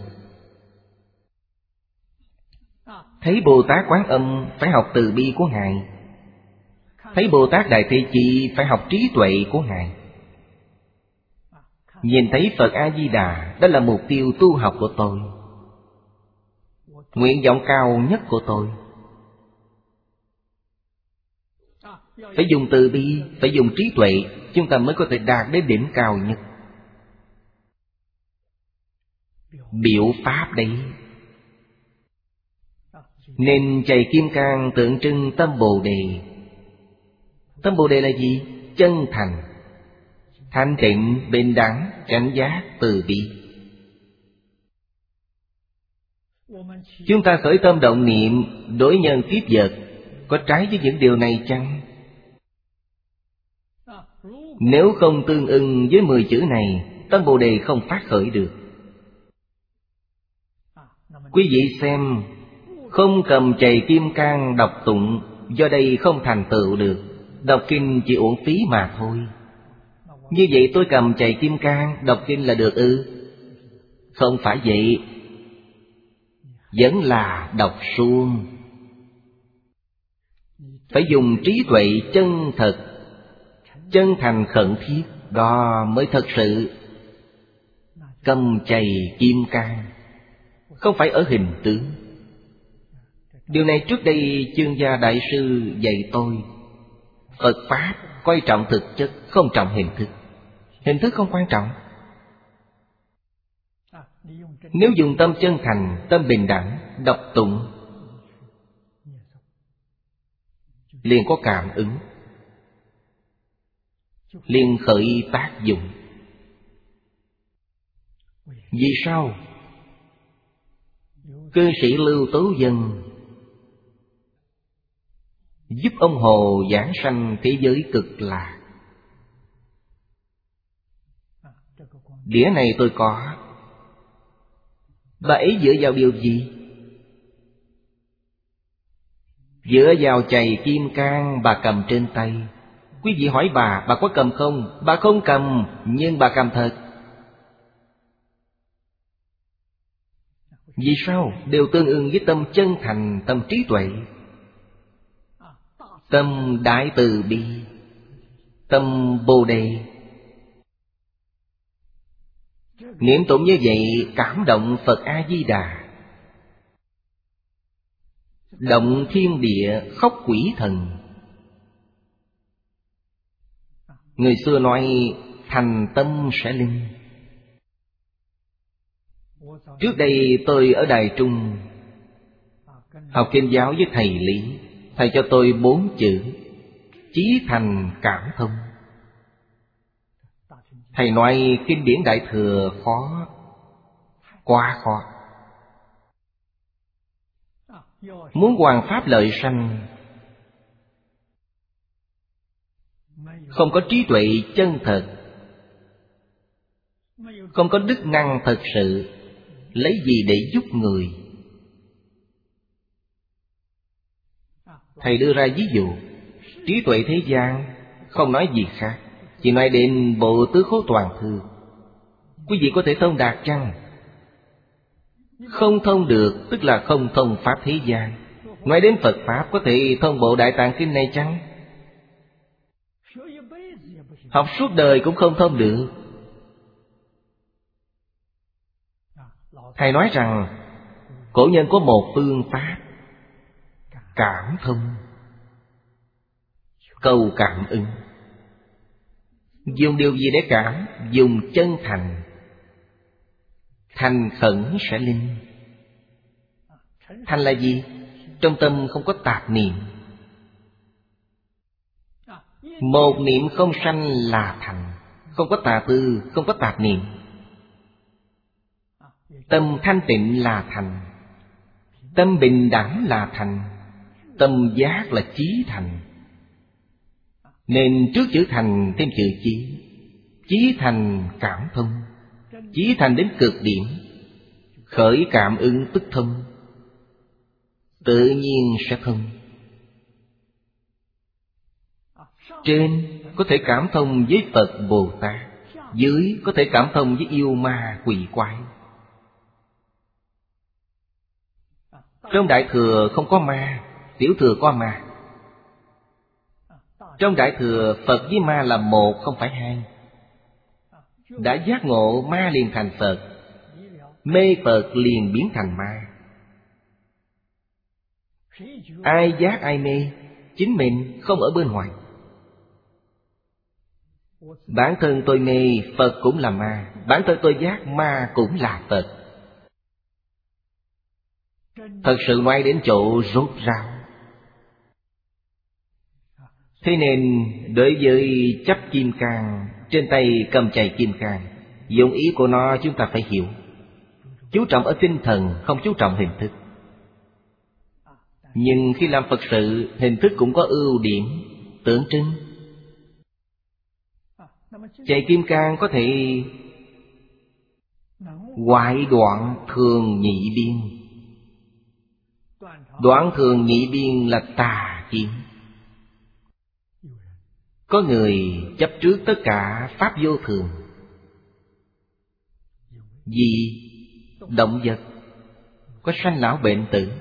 Thấy Bồ Tát Quán Âm phải học từ bi của Ngài, thấy Bồ Tát Đại Thế Chí phải học trí tuệ của Ngài. Nhìn thấy Phật A-di-đà, đó là mục tiêu tu học của tôi, nguyện vọng cao nhất của tôi. Phải dùng từ bi, phải dùng trí tuệ, chúng ta mới có thể đạt đến đỉnh cao nhất. Biểu pháp đấy. Nên chày kim cang tượng trưng tâm Bồ Đề. Tâm Bồ Đề là gì? Chân thành, thanh tịnh, bình đẳng, chánh giác, từ bi. Chúng ta khởi tâm động niệm đối nhân tiếp vật, có trái với những điều này chăng? Nếu không tương ưng với mười chữ này, tâm Bồ Đề không phát khởi được. Quý vị xem, không cầm chày kim cang đọc tụng, do đây không thành tựu được. Đọc kinh chỉ uổng phí mà thôi. Như vậy tôi cầm chày kim cang đọc kinh là được ư? Không phải vậy, vẫn là đọc suông. Phải dùng trí tuệ chân thật, chân thành khẩn thiết, đó mới thật sự cầm chày kim cang, không phải ở hình tướng. Điều này trước đây Chương Gia Đại Sư dạy tôi. Phật Pháp coi trọng thực chất, không trọng hình thức. Hình thức không quan trọng. Nếu dùng tâm chân thành, tâm bình đẳng, đọc tụng, liền có cảm ứng, liền khởi tác dụng. Vì sao? Cư sĩ Lưu Tố Dân giúp ông Hồ giảng sanh thế giới cực lạc. Đĩa này tôi có. Bà ấy dựa vào điều gì? Dựa vào chày kim cang bà cầm trên tay. Quý vị hỏi bà, bà có cầm không? Bà không cầm, nhưng bà cầm thật. Vì sao? Đều tương ưng với tâm chân thành, tâm trí tuệ, tâm đại từ bi, tâm Bồ Đề. Niệm tụng như vậy cảm động Phật A-di-đà, động thiên địa, khóc quỷ thần. Người xưa nói thành tâm sẽ linh. Trước đây tôi ở Đài Trung học kinh giáo với thầy Lý. Thầy cho tôi bốn chữ: chí thành cảm thông. Thầy nói kinh điển Đại Thừa khó, quá khó. Muốn hoằng pháp lợi sanh, không có trí tuệ chân thật, không có đức năng thật sự, lấy gì để giúp người? Thầy đưa ra ví dụ, trí tuệ thế gian, không nói gì khác, chỉ nói đến Bộ Tứ Khố Toàn Thư. Quý vị có thể thông đạt chăng? Không thông được, tức là không thông pháp thế gian. Nói đến Phật Pháp, có thể thông Bộ Đại Tạng Kinh này chăng? Học suốt đời cũng không thông được. Thầy nói rằng cổ nhân có một phương pháp cảm thông, cầu cảm ứng. Dùng điều gì để cảm? Dùng chân thành. Thành khẩn sẽ linh. Thành là gì? Trong tâm không có tạp niệm. Một niệm không sanh là thành. Không có tà tư, không có tạp niệm. Tâm thanh tịnh là thành, tâm bình đẳng là thành, tâm giác là chí thành. Nên trước chữ thành thêm chữ chí. Chí thành cảm thông, chí thành đến cực điểm, khởi cảm ứng tức thông, tự nhiên sẽ thông. Trên có thể cảm thông với Phật Bồ Tát, dưới có thể cảm thông với yêu ma quỷ quái. Trong Đại Thừa không có ma, Tiểu Thừa có ma. Trong Đại Thừa Phật với ma là một, không phải hai. Đã giác ngộ ma liền thành Phật, mê Phật liền biến thành ma. Ai giác ai mê? Chính mình, không ở bên ngoài. Bản thân tôi mê, Phật cũng là ma. Bản thân tôi giác, ma cũng là Phật. Thật sự nói đến chỗ rốt ráo. Thế nên đối với chấp kim cang, trên tay cầm chày kim cang, dụng ý của nó chúng ta phải hiểu. Chú trọng ở tinh thần, không chú trọng hình thức. Nhưng khi làm Phật sự, hình thức cũng có ưu điểm, tượng trưng. Chày kim cang có thể hoại đoạn thường nhị biên. Đoạn thường nhị biên là tà kiến. Có người chấp trước tất cả pháp vô thường. Vì động vật có sanh lão bệnh tử,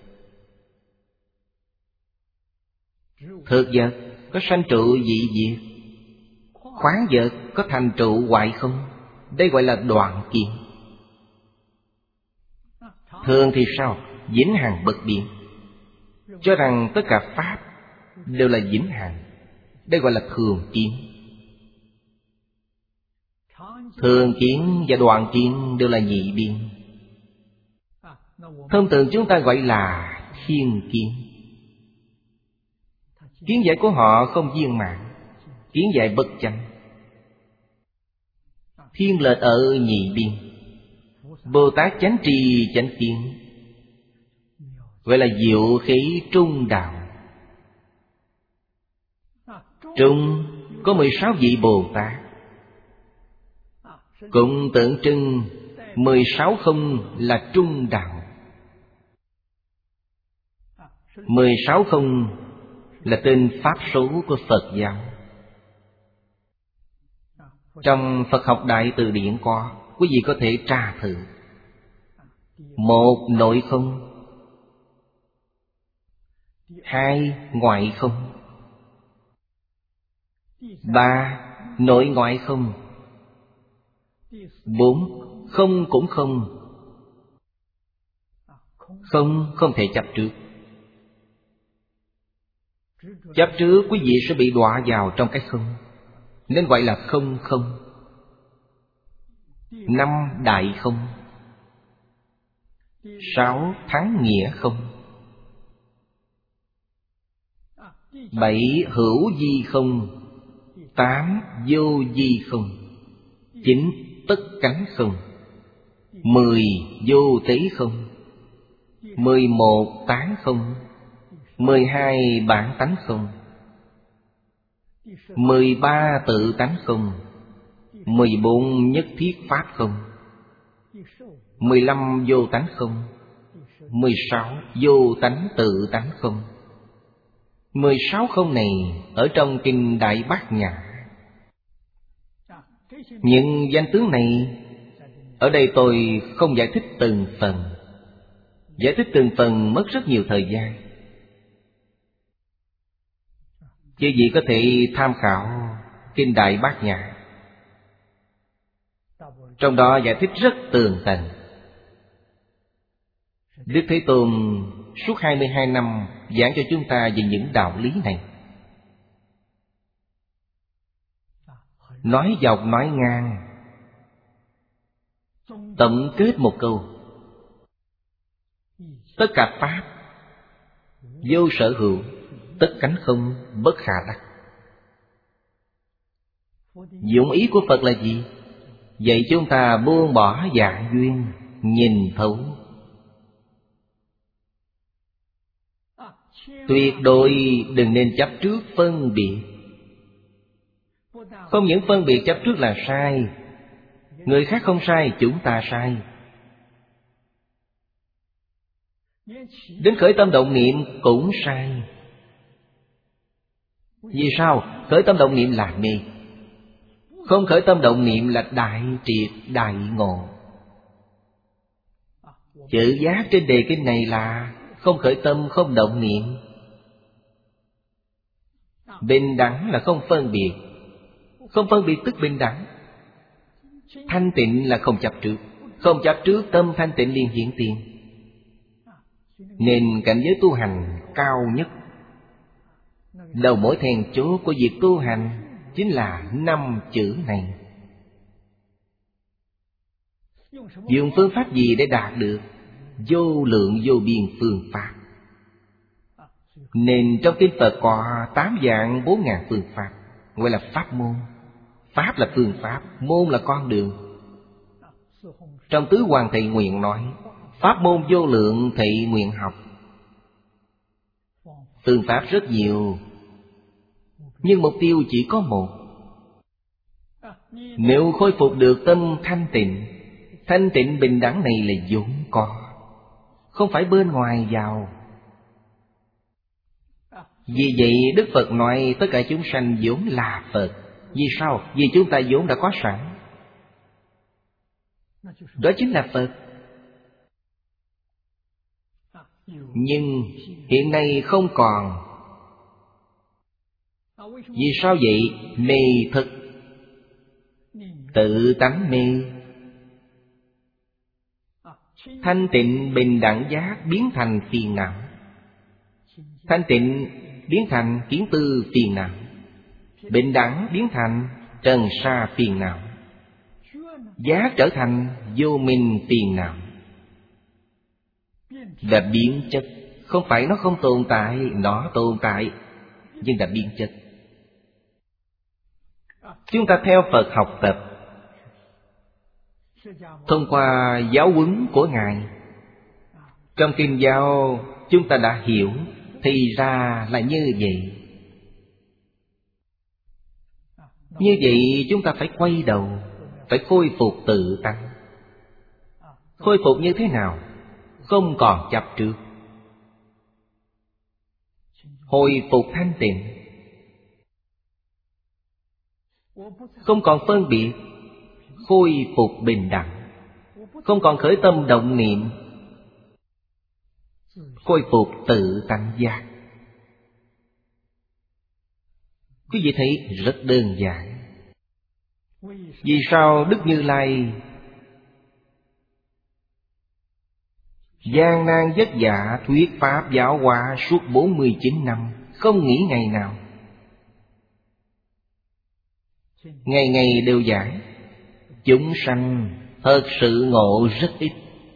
thực vật có sanh trụ dị diệt, khoáng vật có thành trụ hoại không. Đây gọi là đoạn kiến. Thường thì sao? Vĩnh hằng bất biến, cho rằng tất cả pháp đều là vĩnh hằng. Đây gọi là thường kiến. Thường kiến và đoạn kiến đều là nhị biên. Thông thường chúng ta gọi là thiên kiến. Kiến giải của họ không viên mãn, kiến giải bất chánh. Thiên lệch ở nhị biên. Bồ Tát chánh trì chánh kiến, gọi là diệu khí trung đạo. Trung có mười sáu vị Bồ Tát, cũng tượng trưng mười sáu không là trung đạo. Mười sáu không là tên pháp số của Phật giáo. Trong Phật học Đại Từ Điển có, quý vị có thể tra thử. Một, nội không. Hai, ngoại không. Ba, nội ngoại không. Bốn, không cũng không. Không không thể chấp trước. Chấp trước quý vị sẽ bị đọa vào trong cái không, nên gọi là không không. Năm, đại không. Sáu, thắng nghĩa không. Bảy, hữu di không. Tám, vô di không. Chín, tất cánh không. Mười, vô tế không. Mười một, tán không. Mười hai, bản tánh không. Mười ba, tự tánh không. Mười bốn, nhất thiết pháp không. Mười lăm, vô tánh không. Mười sáu, vô tánh tự tánh không. Mười sáu không này ở trong kinh Đại Bát Nhã. Những danh tướng này ở đây tôi không giải thích từng phần. Giải thích từng phần mất rất nhiều thời gian. Chứ gì có thể tham khảo kinh Đại Bát Nhã. Trong đó giải thích rất tường tận. Đức Thế Tôn suốt hai mươi hai năm giảng cho chúng ta về những đạo lý này. Nói dọc nói ngang, tổng kết một câu: tất cả pháp vô sở hữu, tất cánh không, bất khả đắc. Dụng ý của Phật là gì? Vậy chúng ta buông bỏ dạng duyên, nhìn thấu. Tuyệt đối đừng nên chấp trước phân biệt. Không những phân biệt chấp trước là sai, người khác không sai, chúng ta sai. Đến khởi tâm động niệm cũng sai. Vì sao? Khởi tâm động niệm là mê, không khởi tâm động niệm là đại triệt đại ngộ. Chữ giác trên đề kinh này là không khởi tâm không động niệm. Bình đẳng là không phân biệt. Không phân biệt tức bình đẳng. Thanh tịnh là không chấp trước. Không chấp trước tâm thanh tịnh liền hiện tiền. Nên cảnh giới tu hành cao nhất, đầu mối then chốt của việc tu hành chính là năm chữ này. Dùng phương pháp gì để đạt được? Vô lượng vô biên phương pháp. Nên trong kinh Phật có tám vạn bốn ngàn phương pháp, gọi là pháp môn. Pháp là phương pháp, môn là con đường. Trong Tứ Hoàng Thị Nguyện nói, pháp môn vô lượng thị nguyện học. Phương pháp rất nhiều, nhưng mục tiêu chỉ có một. Nếu khôi phục được tâm thanh tịnh, thanh tịnh bình đẳng này là vốn có, không phải bên ngoài vào. Vì vậy Đức Phật nói tất cả chúng sanh vốn là Phật. Vì sao? Vì chúng ta vốn đã có sẵn. Đó chính là Phật. Nhưng hiện nay không còn. Vì sao vậy? Mê thực, tự tánh mê. Thanh tịnh bình đẳng giác biến thành phiền não. Thanh tịnh biến thành kiến tư phiền não. Bình đẳng biến thành trần sa phiền não. Giác trở thành vô minh phiền não. Là biến chất. Không phải nó không tồn tại, nó tồn tại, nhưng là biến chất. Chúng ta theo Phật học tập, thông qua giáo huấn của Ngài, trong kinh giáo chúng ta đã hiểu, thì ra là như vậy. Như vậy chúng ta phải quay đầu, phải khôi phục tự tánh. Khôi phục như thế nào? Không còn chấp trước. Hồi phục thanh tịnh. Không còn phân biệt. Khôi phục bình đẳng. Không còn khởi tâm động niệm. Khôi phục tự tánh giác. Quý vị thấy rất đơn giản. Vì sao Đức Như Lai gian nan vất vả thuyết pháp giáo hóa suốt bốn mươi chín năm, không nghỉ ngày nào? Ngày ngày đều giảng. Chúng sanh thật sự ngộ rất ít.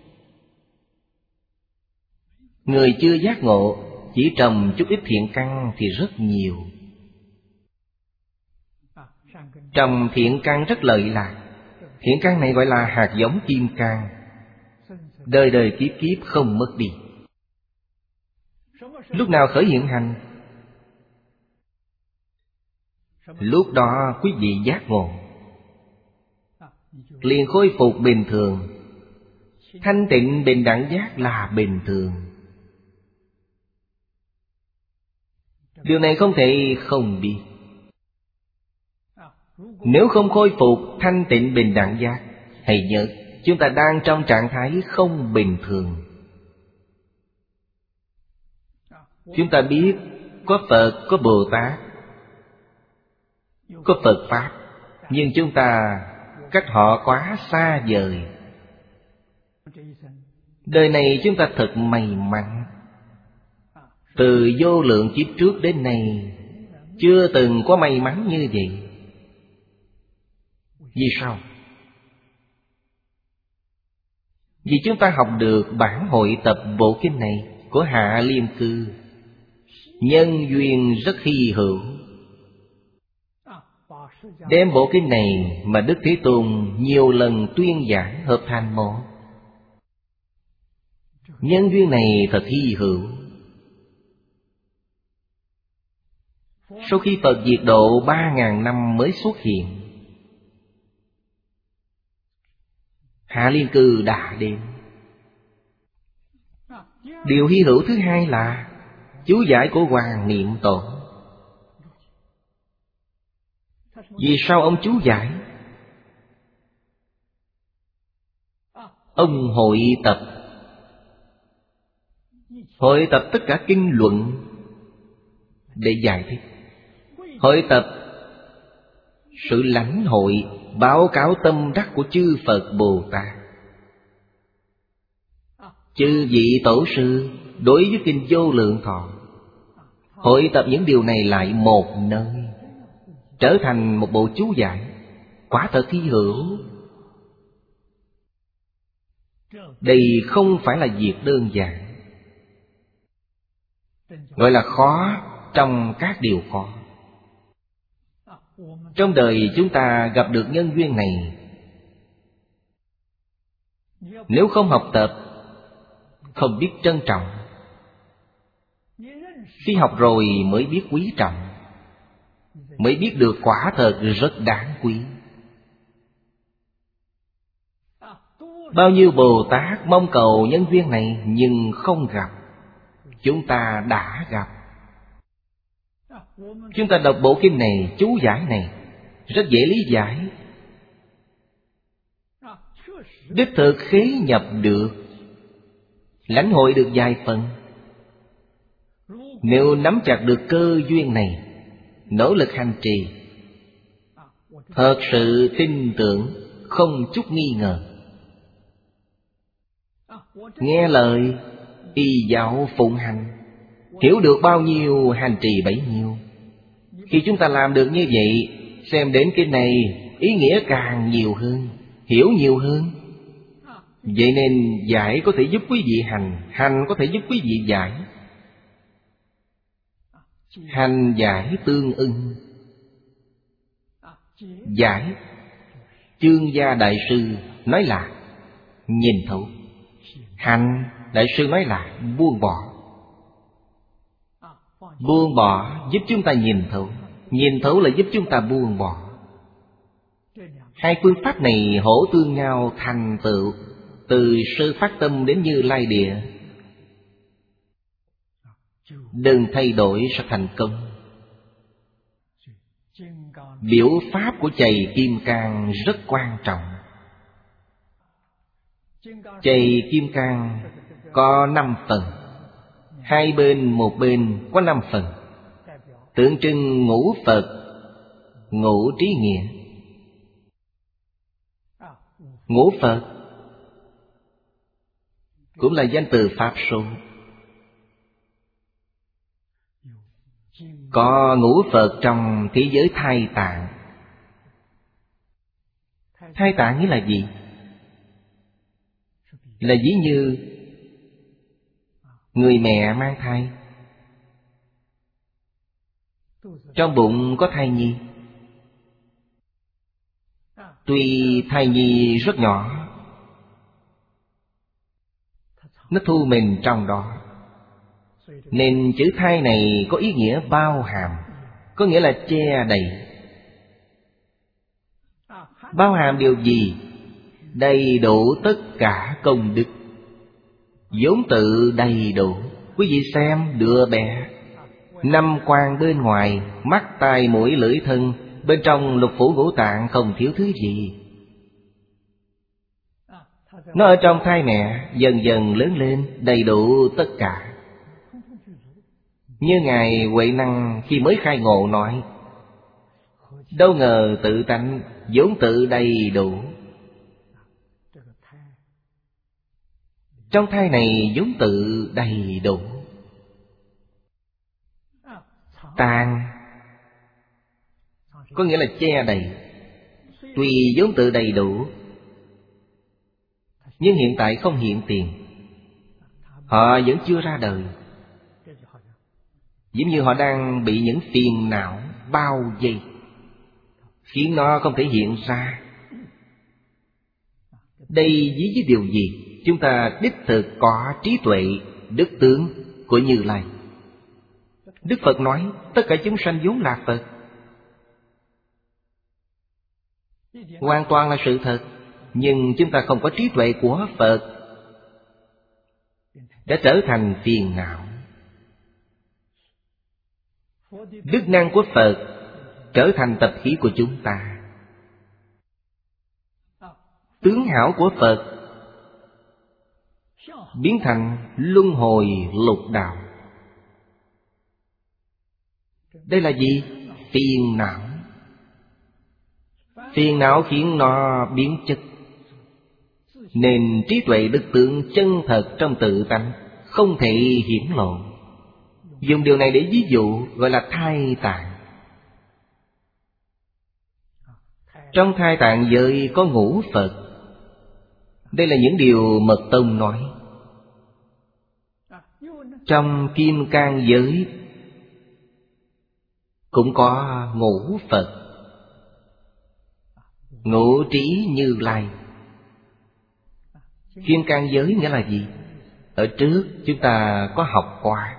Người chưa giác ngộ, chỉ trồng chút ít thiện căn thì rất nhiều. Trồng thiện căn rất lợi lạc. Thiện căn này gọi là hạt giống kim cang, đời đời kiếp kiếp không mất đi. Lúc nào khởi hiện hành? Lúc đó quý vị giác ngộ, liền khôi phục bình thường. Thanh tịnh bình đẳng giác là bình thường. Điều này không thể không biết. Nếu không khôi phục thanh tịnh bình đẳng giác, hãy nhớ chúng ta đang trong trạng thái không bình thường. Chúng ta biết có Phật, có Bồ Tát, có Phật Pháp, nhưng chúng ta cách họ quá xa vời. Đời này chúng ta thật may mắn. Từ vô lượng kiếp trước đến nay chưa từng có may mắn như vậy. Vì sao? Vì chúng ta học được bản hội tập bộ kinh này của Hạ Liên Cư. Nhân duyên rất hy hữu. Đem bộ kinh này mà Đức Thế Tôn nhiều lần tuyên giảng hợp thành một. Nhân duyên này thật hy hữu. Sau khi Phật diệt độ ba ngàn năm mới xuất hiện, Hạ Liên Cư đã đến. Điều hy hữu thứ hai là chú giải của Hoàng Niệm Tổ. Vì sao ông chú giải? Ông hội tập Hội tập tất cả kinh luận để giải thích. Hội tập sự lãnh hội, báo cáo tâm đắc của chư Phật Bồ Tát, chư vị tổ sư đối với kinh Vô Lượng Thọ. Hội tập những điều này lại một nơi, trở thành một bộ chú giải. Quả thật hy hữu. Đây không phải là việc đơn giản, gọi là khó trong các điều khó. Trong đời chúng ta gặp được nhân duyên này, nếu không học tập, không biết trân trọng. Khi học rồi mới biết quý trọng, mới biết được quả thật rất đáng quý. Bao nhiêu Bồ Tát mong cầu nhân duyên này nhưng không gặp. Chúng ta đã gặp. Chúng ta đọc bộ kinh này, chú giải này rất dễ lý giải. Đích thực khế nhập được, lãnh hội được vài phần. Nếu nắm chặt được cơ duyên này, nỗ lực hành trì, thật sự tin tưởng, không chút nghi ngờ. Nghe lời, y giáo phụng hành, hiểu được bao nhiêu hành trì bấy nhiêu. Khi chúng ta làm được như vậy, xem đến kinh này ý nghĩa càng nhiều hơn, hiểu nhiều hơn. Vậy nên giải có thể giúp quý vị hành, hành có thể giúp quý vị giải. Hành giải tương ưng. Giải, Chương Gia Đại Sư nói là nhìn thấu. Hành, Đại sư nói là buông bỏ. Buông bỏ giúp chúng ta nhìn thấu, nhìn thấu là giúp chúng ta buông bỏ. Hai phương pháp này hỗ tương nhau thành tựu, từ sơ phát tâm đến Như Lai Địa. Đừng thay đổi sẽ thành công. Biểu pháp của chày Kim Cang rất quan trọng. Chày Kim Cang có năm phần, hai bên một bên có năm phần, tượng trưng ngũ Phật, ngũ trí nghĩa. Ngũ Phật cũng là danh từ Pháp số. Có ngũ Phật trong thế giới thai tạng. Thai tạng nghĩa là gì? Là ví như người mẹ mang thai, trong bụng có thai nhi. Tuy thai nhi rất nhỏ, nó thu mình trong đó, nên chữ thai này có ý nghĩa bao hàm, có nghĩa là che đầy. Bao hàm điều gì? Đầy đủ tất cả công đức, vốn tự đầy đủ. Quý vị xem đứa bé, năm quan bên ngoài, mắt tai mũi lưỡi thân, bên trong lục phủ ngũ tạng không thiếu thứ gì. Nó ở trong thai mẹ dần dần lớn lên, đầy đủ tất cả. Như Ngài Huệ Năng khi mới khai ngộ nói, đâu ngờ tự tánh vốn tự đầy đủ. Trong thai này vốn tự đầy đủ. Tạng có nghĩa là che đầy. Tuy vốn tự đầy đủ, nhưng hiện tại không hiện tiền. Họ vẫn chưa ra đời, giống như họ đang bị những phiền não bao vây, khiến nó không thể hiện ra. Đây ví với điều gì? chúng ta đích thực có trí tuệ, đức tướng của Như Lai. Đức Phật nói tất cả chúng sanh vốn là Phật, hoàn toàn là sự thật. Nhưng chúng ta không có trí tuệ của Phật, đã trở thành phiền não. Đức năng của Phật trở thành tập khí của chúng ta. Tướng hảo của Phật biến thành luân hồi lục đạo. Đây là gì? Phiền não. Phiền não khiến nó biến chất, nên trí tuệ đức tướng chân thật trong tự tánh không thể hiển lộ. Dùng điều này để ví dụ gọi là thai tạng. Trong thai tạng giới có ngũ Phật. Đây là những điều Mật Tông nói. Trong Kim Cang giới cũng có ngũ Phật. Ngũ trí Như Lai. Kim Cang giới nghĩa là gì? Ở trước chúng ta có học qua.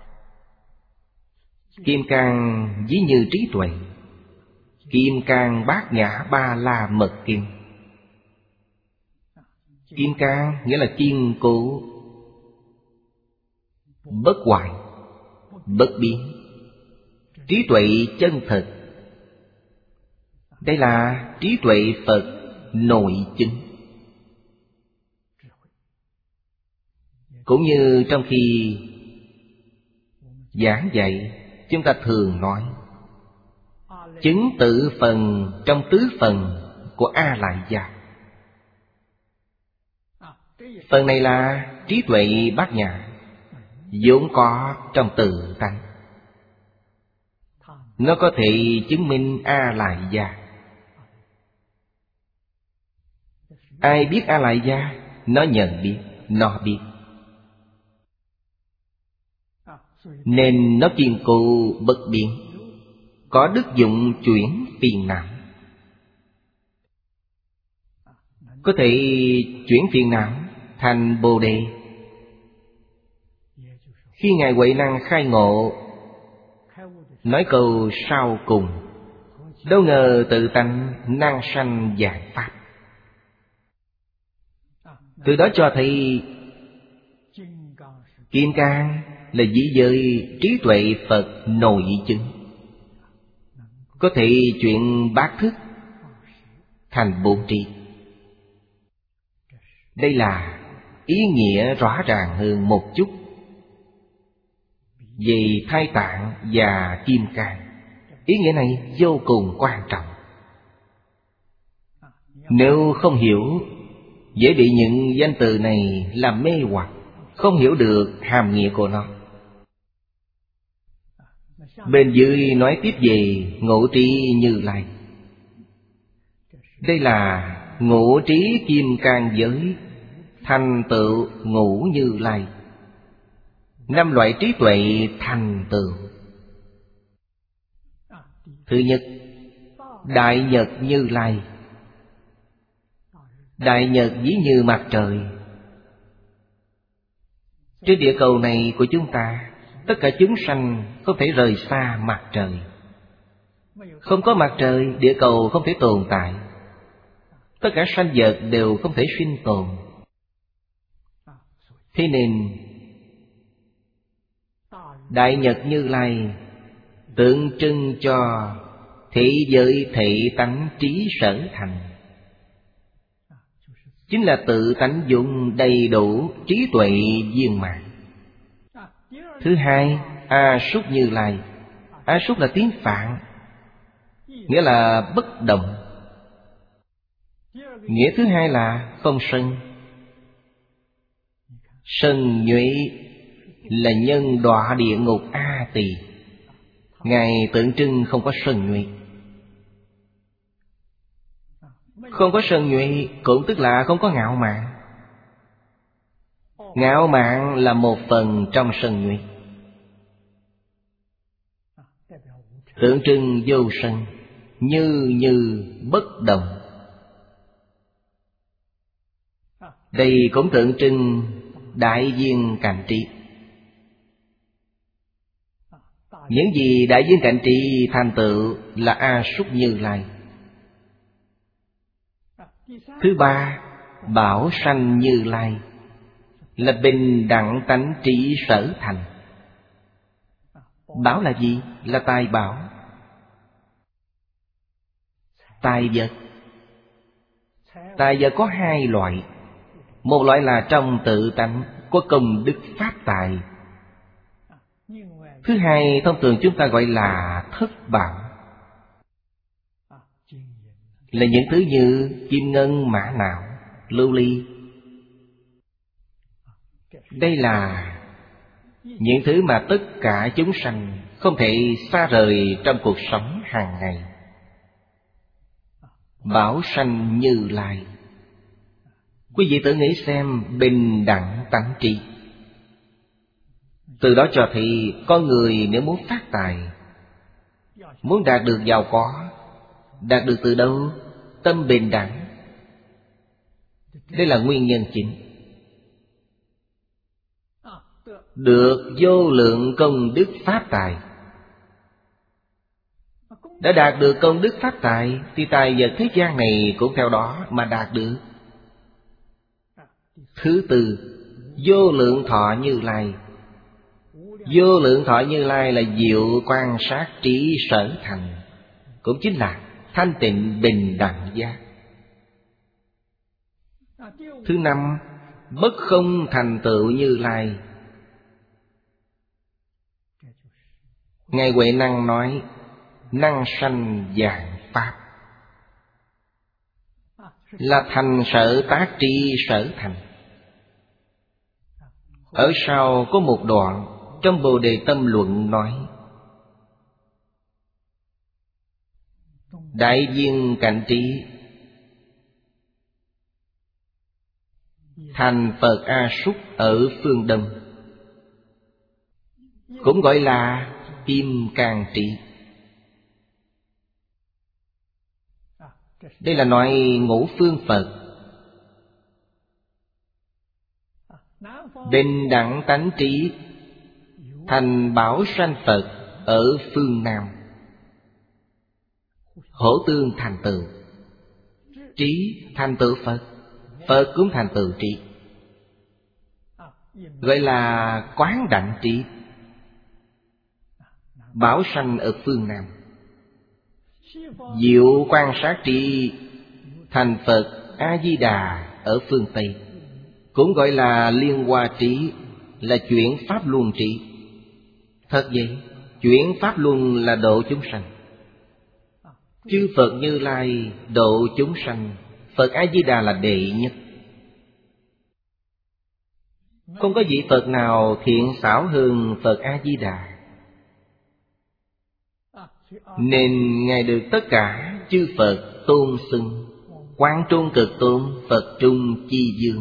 Kim Cang ví như trí tuệ. Kim Cang Bát Nhã Ba La Mật Kim. Kim Cang nghĩa là kiên cố, bất hoại, bất biến, trí tuệ chân thật. Đây là trí tuệ Phật nội chứng. Cũng như trong khi giảng dạy, chúng ta thường nói chứng tự phần trong tứ phần của A Lại Gia. Phần này là trí tuệ bát nhã, vốn có trong tự tánh. Nó có thể chứng minh A Lại Gia. Ai biết A Lại Gia? Nó nhận biết, nó biết. Nên nó kiên cố bất biến, có đức dụng chuyển phiền não. Có thể chuyển phiền não thành Bồ Đề. Khi Ngài Huệ Năng khai ngộ, nói câu sau cùng: đâu ngờ tự tánh năng sanh vạn pháp. Từ đó cho thấy Kim Cang là dĩ giới trí tuệ Phật nội chứng, có thể chuyển bát thức thành bổn trí. Đây là ý nghĩa rõ ràng hơn một chút về thai tạng và Kim Cang. Ý nghĩa này vô cùng quan trọng. Nếu không hiểu, dễ bị những danh từ này làm mê hoặc, không hiểu được hàm nghĩa của nó. Bên dưới nói tiếp về ngũ trí Như Lai. Đây là ngũ trí Kim Cang giới thành tựu ngũ Như Lai. Năm loại trí tuệ thành tựu. Thứ nhất, Đại Nhật Như Lai. Đại Nhật ví như mặt trời. Trên địa cầu này của chúng ta, tất cả chúng sanh không thể rời xa mặt trời. Không có mặt trời, địa cầu không thể tồn tại. Tất cả sanh vật đều không thể sinh tồn. Thế nên Đại Nhật Như Lai tượng trưng cho thế giới thể tánh trí sở thành, chính là tự tánh dụng đầy đủ trí tuệ viên mãn. Thứ hai, A Súc Như Lai. A Súc là tiếng Phạn, nghĩa là bất động. Nghĩa thứ hai là không sân. Sân nhuệ là nhân đọa địa ngục A Tỳ. Ngài tượng trưng không có sân nhuệ. Không có sân nhuệ cũng tức là không có ngạo mạn. Ngạo mạn là một phần trong sân nhuệ. Tượng trưng vô sân, như như bất động. Đây cũng tượng trưng đại viên cạnh trí. Những gì đại viên cạnh trí thành tựu là A Súc Như Lai. Thứ ba, Bảo Sanh Như Lai, là bình đẳng tánh trí sở thành. Bảo là gì? Là tài bảo, tài vật. Tài vật có hai loại. Một loại là trong tự tánh, có công đức pháp tài. Thứ hai thông thường chúng ta gọi là thất bảo, là những thứ như kim ngân, mã não, lưu ly. Đây là những thứ mà tất cả chúng sanh không thể xa rời trong cuộc sống hàng ngày. Bảo sanh Như Lai. Quý vị tự nghĩ xem, bình đẳng tánh trí. Từ đó cho thấy con người nếu muốn phát tài, muốn đạt được giàu có, đạt được từ đâu? Tâm bình đẳng. Đây là nguyên nhân chính. Được vô lượng công đức pháp tài. Đã đạt được công đức pháp tài thì tài vật thế gian này cũng theo đó mà đạt được. Thứ tư, vô lượng thọ Như Lai. Vô lượng thọ Như Lai là diệu quan sát trí sở thành, cũng chính là thanh tịnh bình đẳng giác. Thứ năm, bất không thành tựu Như Lai. Ngài Huệ Năng nói, năng sanh vạn pháp, là thành sở tác tri sở thành. Ở sau có một đoạn trong Bồ Đề Tâm Luận nói, đại viên cạnh trí thành Phật A Súc ở phương Đông, cũng gọi là Kim Cang Trí. Đây là nói ngũ phương Phật. Bình đẳng tánh trí thành Bảo Sanh Phật ở phương Nam. Hỗ tương thành tựu trí, thành tựu Phật, Phật cũng thành tựu trí, gọi là quán đẳng trí. Bảo sanh ở phương Nam, diệu quan sát trí thành Phật A Di Đà ở phương Tây, cũng gọi là liên hoa trí, là chuyển pháp luân trí. Thật vậy, chuyển pháp luân là độ chúng sanh. Chư Phật Như Lai độ chúng sanh, Phật A Di Đà là đệ nhất. Không có vị Phật nào thiện xảo hơn Phật A Di Đà, nên Ngài được tất cả chư Phật tôn xưng. Quang Trung Cực Tôn, Phật Trung Chi Dương.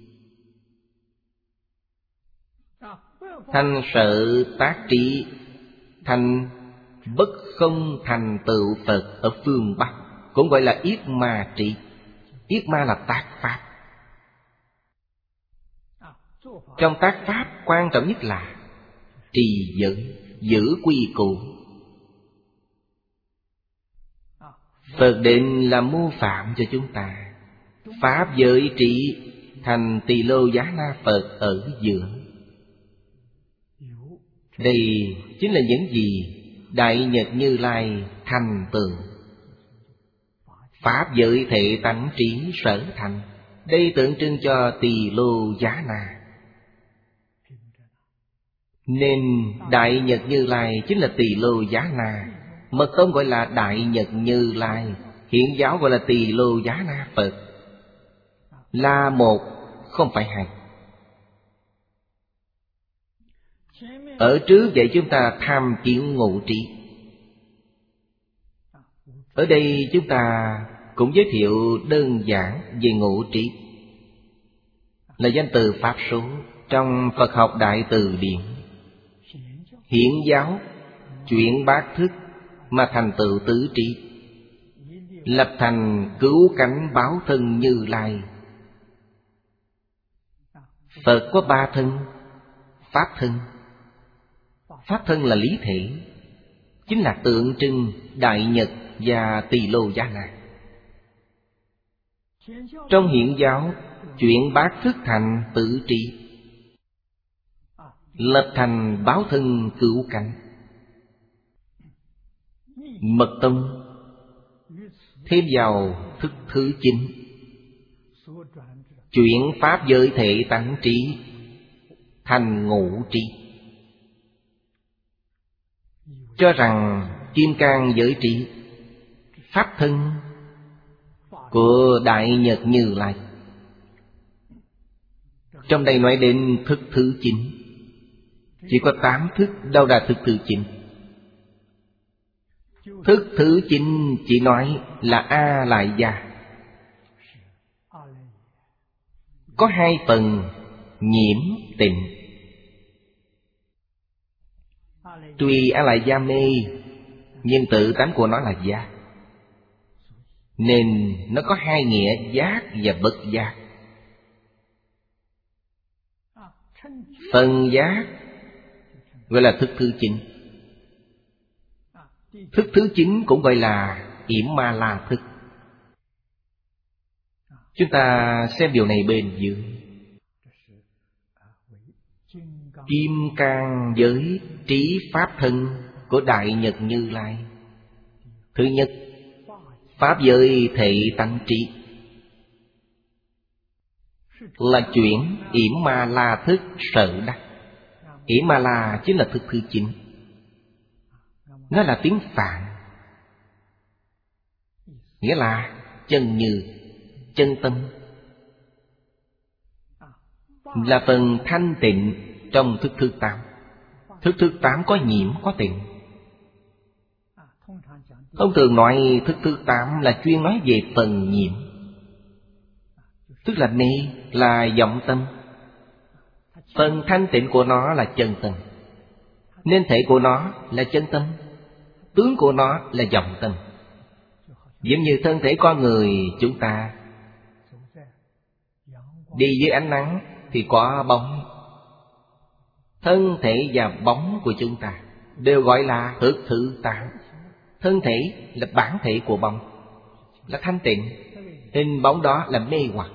Thanh sở tác trí thành bất không thành tựu Phật ở phương Bắc, cũng gọi là yết ma trí. Yết ma là tác pháp. Trong tác pháp quan trọng nhất là trì dẫn, giữ quy củ. Phật định là mô phạm cho chúng ta. Pháp giới trị thành Tỳ Lô Giá Na Phật ở giữa. Đây chính là những gì Đại Nhật Như Lai thành tựu. Pháp giới thể tánh trí sở thành, đây tượng trưng cho Tỳ Lô Giá Na. Nên Đại Nhật Như Lai chính là Tỳ Lô Giá Na. Mật tông gọi là Đại Nhật Như Lai, hiện giáo gọi là Tỳ Lô Giá Na Phật. Là một, không phải hai. Ở trước vậy chúng ta tham kiến ngũ trí. Ở đây chúng ta cũng giới thiệu đơn giản về ngũ trí, là danh từ Pháp số trong Phật học Đại Từ Điển. Hiển giáo chuyển bát thức mà thành tựu tứ trí, lập thành cứu cánh báo thân Như Lai. Phật có ba thân: Pháp thân. Pháp thân là lý thể, chính là tượng trưng Đại Nhật và Tỳ Lô Giá Na. Trong Hiển giáo, chuyển bát thức thành tự trị, lập thành báo thân cửu cảnh. Mật tông thêm vào thức thứ chín, chuyển pháp giới thể tánh trí thành ngũ trí, cho rằng kim cang giới trí, pháp thân của Đại Nhật Như Lai. Trong đây nói đến thức thứ chín, chỉ có tám thức, đâu ra thức thứ chín. Thức thứ chín chỉ nói là A Lại Gia. Có hai phần: nhiễm, tịnh. Tuy A Lại Gia mê, nhưng tự tánh của nó là giác, nên nó có hai nghĩa giác và bất giác. Phần giác gọi là thức thứ chín. Thức thứ chín cũng gọi là yểm ma la thức. Chúng ta xem điều này bên dưới. Kim cang giới trí pháp thân của Đại Nhật Như Lai. Thứ nhất, pháp giới thể tánh trí, là chuyển yểm ma la thức sở đắc. Yểm ma la chính là thức thứ chín. Nó là tiếng Phạn, nghĩa là chân như, chân tâm, là phần thanh tịnh trong thức thứ tám. Thức thứ tám có nhiễm, có tịnh. Thông thường nói thức thứ tám là chuyên nói về phần nhiễm, tức là mê, là vọng tâm. Phần thanh tịnh của nó là chân tâm, nên thể của nó là chân tâm, tướng của nó là vọng tâm. Giống như thân thể con người chúng ta đi dưới ánh nắng thì có bóng. Thân thể và bóng của chúng ta đều gọi là thức thứ tám. Thân thể là bản thể của bóng, là thanh tịnh. Hình bóng đó là mê hoặc.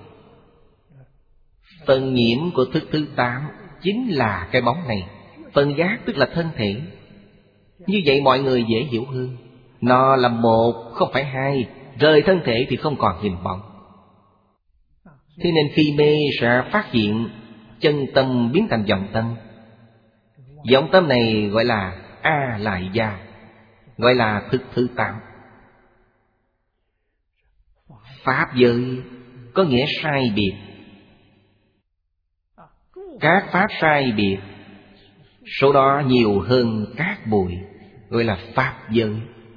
Phần nhiễm của thức thứ tám chính là cái bóng này. Phần giác tức là thân thể. Như vậy mọi người dễ hiểu hơn. Nó là một, không phải hai. Rời thân thể thì không còn hình bóng. Thế nên khi mê sẽ phát hiện chân tâm biến thành vọng tâm. Vọng tâm này gọi là A Lại Gia, gọi là thức thứ tám. Pháp giới có nghĩa sai biệt. Các pháp sai biệt, số đó nhiều hơn các bụi, gọi là pháp giới.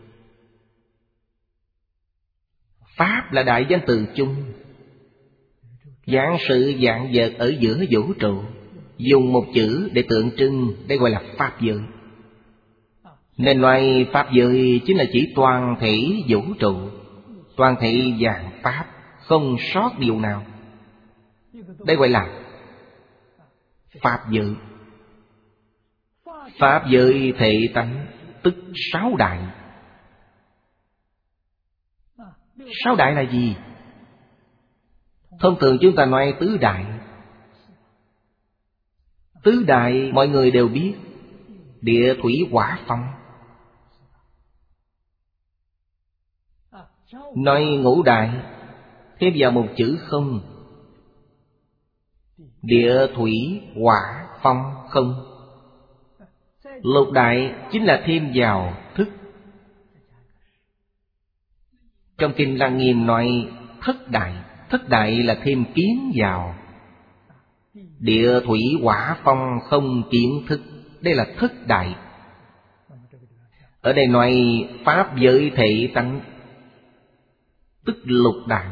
Pháp là đại danh từ chung, vạn sự vạn vật ở giữa vũ trụ, dùng một chữ để tượng trưng, đây gọi là pháp giới. Nên nói pháp giới chính là chỉ toàn thể vũ trụ, toàn thể vạn pháp, không sót điều nào. Đây gọi là pháp giới. Pháp giới thể tánh tức sáu đại. Sáu đại là gì? Thông thường chúng ta nói tứ đại. Tứ đại mọi người đều biết: địa, thủy, hỏa, phong. Nói ngũ đại thêm vào một chữ không. Địa, thủy, hỏa, phong, không. Lục đại chính là thêm vào thức. Trong kinh Lăng Nghiêm nói thất đại. Thất đại là thêm kiến vào. Địa, thủy, hỏa, phong, không, kiến, thức. Đây là thất đại. Ở đây nói pháp giới thể tánh tức lục đại.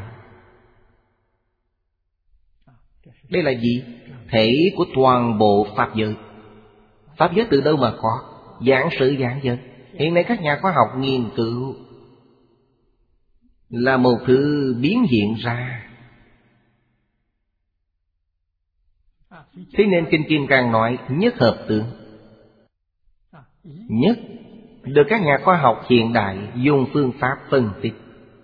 Đây là gì? Thể của toàn bộ pháp giới. Pháp giới từ đâu mà có? Giảng sự giảng vật. Hiện nay các nhà khoa học nghiên cứu là một thứ biến hiện ra. Thế nên Kinh Kim Cang nói nhất hợp tướng. Nhất được các nhà khoa học hiện đại dùng phương pháp phân tích,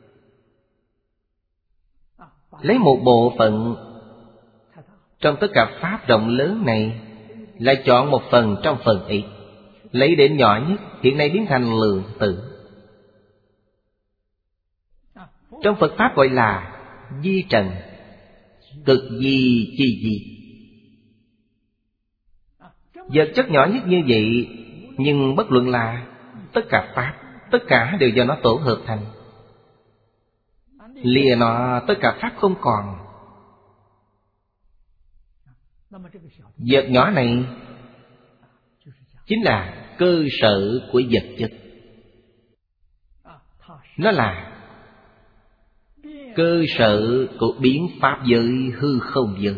lấy một bộ phận trong tất cả pháp rộng lớn này, lại chọn một phần trong phần ấy, lấy đến nhỏ nhất, hiện nay biến thành lượng tử. Trong Phật Pháp gọi là di trần, cực di chi di. Vật chất nhỏ nhất như vậy, nhưng bất luận là tất cả Pháp, tất cả đều do nó tổ hợp thành. Lìa nó, tất cả Pháp không còn. Vật nhỏ này chính là cơ sở của vật chất. Nó là cơ sở của biến pháp giới hư không giới,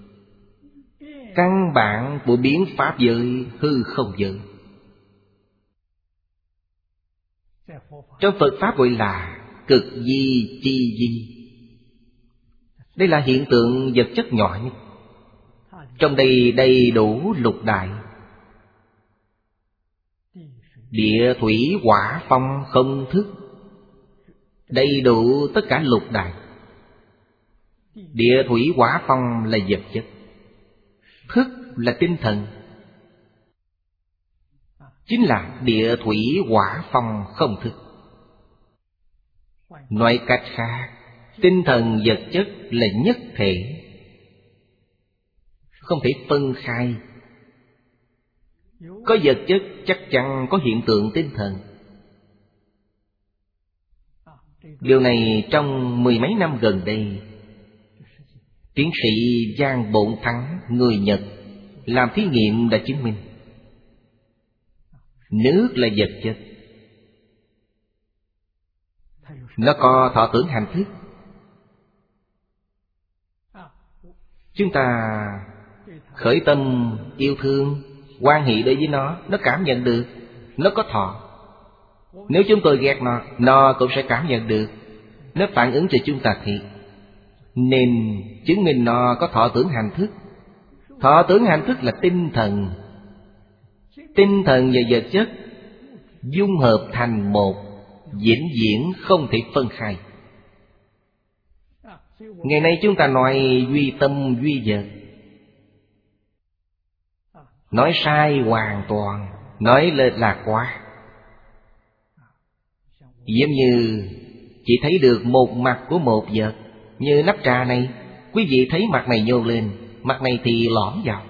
căn bản của biến pháp giới hư không giới. Trong Phật Pháp gọi là cực di chi di. Đây là hiện tượng vật chất nhỏ nhất. Trong đây đầy đủ lục đại: địa thủy hỏa phong không thức. Đầy đủ tất cả lục đại. Địa thủy hỏa phong là vật chất, thức là tinh thần, chính là địa thủy hỏa phong không thức. Nói cách khác, tinh thần vật chất là nhất thể, không thể phân khai. Có vật chất chắc chắn có hiện tượng tinh thần. Điều này trong mười mấy năm gần đây, tiến sĩ Giang Bổn Thắng, người Nhật, làm thí nghiệm đã chứng minh nước là vật chất, nó có thọ tưởng hành thức. Chúng ta khởi tâm yêu thương, hoan hỷ đối với nó, nó cảm nhận được, nó có thọ. Nếu chúng tôi ghét nó, nó cũng sẽ cảm nhận được, nó phản ứng cho chúng ta thì nên chứng minh nó có thọ tưởng hành thức. Thọ tưởng hành thức là tinh thần. Tinh thần và vật chất dung hợp thành một, vĩnh viễn không thể phân khai. Ngày nay chúng ta nói duy tâm duy vật, nói sai hoàn toàn, nói lệch lạc quá. Giống như chỉ thấy được một mặt của một vật. Như nắp trà này, quý vị thấy mặt này nhô lên, mặt này thì lõm vào.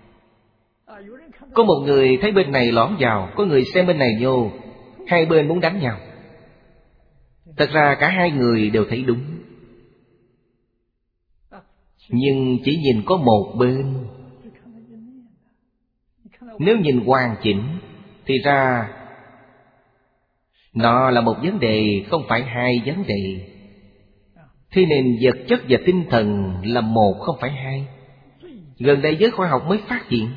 Có một người thấy bên này lõm vào, có người xem bên này nhô, hai bên muốn đánh nhau. Thật ra cả hai người đều thấy đúng, nhưng chỉ nhìn có một bên. Nếu nhìn hoàn chỉnh thì ra nó là một vấn đề, không phải hai vấn đề. Thế nên vật chất và tinh thần là một, không phải hai. Gần đây giới khoa học mới phát hiện.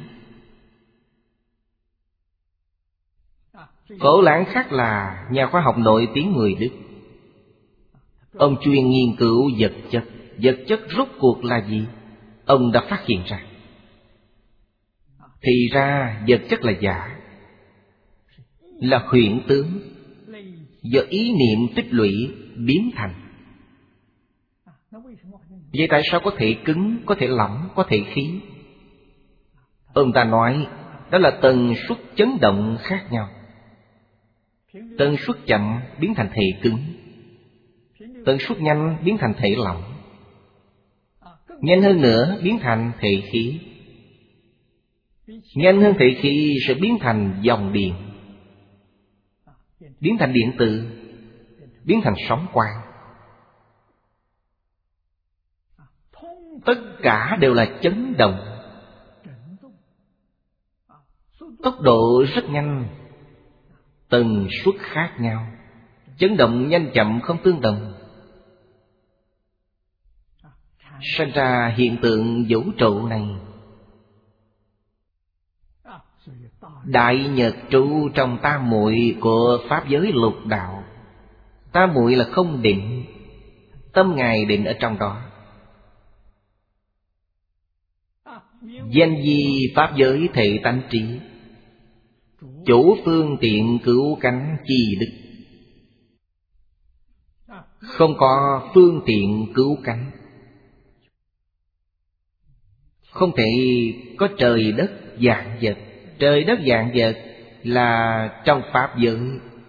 Phổ Lãng Khắc là nhà khoa học nổi tiếng người Đức. Ông chuyên nghiên cứu vật chất. Vật chất rốt cuộc là gì? Ông đã phát hiện ra. Thì ra vật chất là giả, là huyễn tướng, do ý niệm tích lũy biến thành. Vậy tại sao có thể cứng, có thể lỏng, có thể khí? Ông ta nói đó là tần suất chấn động khác nhau. Tần suất chậm biến thành thể cứng, tần suất nhanh biến thành thể lỏng, nhanh hơn nữa biến thành thể khí, nhanh hơn thể khí sẽ biến thành dòng điện, biến thành điện tử, biến thành sóng quang. Tất cả đều là chấn động. Tốc độ rất nhanh, tần suất khác nhau, chấn động nhanh chậm không tương đồng, sinh ra hiện tượng vũ trụ này. Đại nhật trụ trong tam muội của pháp giới lục đạo. Tam muội là không định, tâm Ngài định ở trong đó. Danh di pháp giới thệ tánh trí, chủ phương tiện cứu cánh chi đức. Không có phương tiện cứu cánh, không thể có trời đất vạn vật. Trời đất vạn vật là trong pháp giới,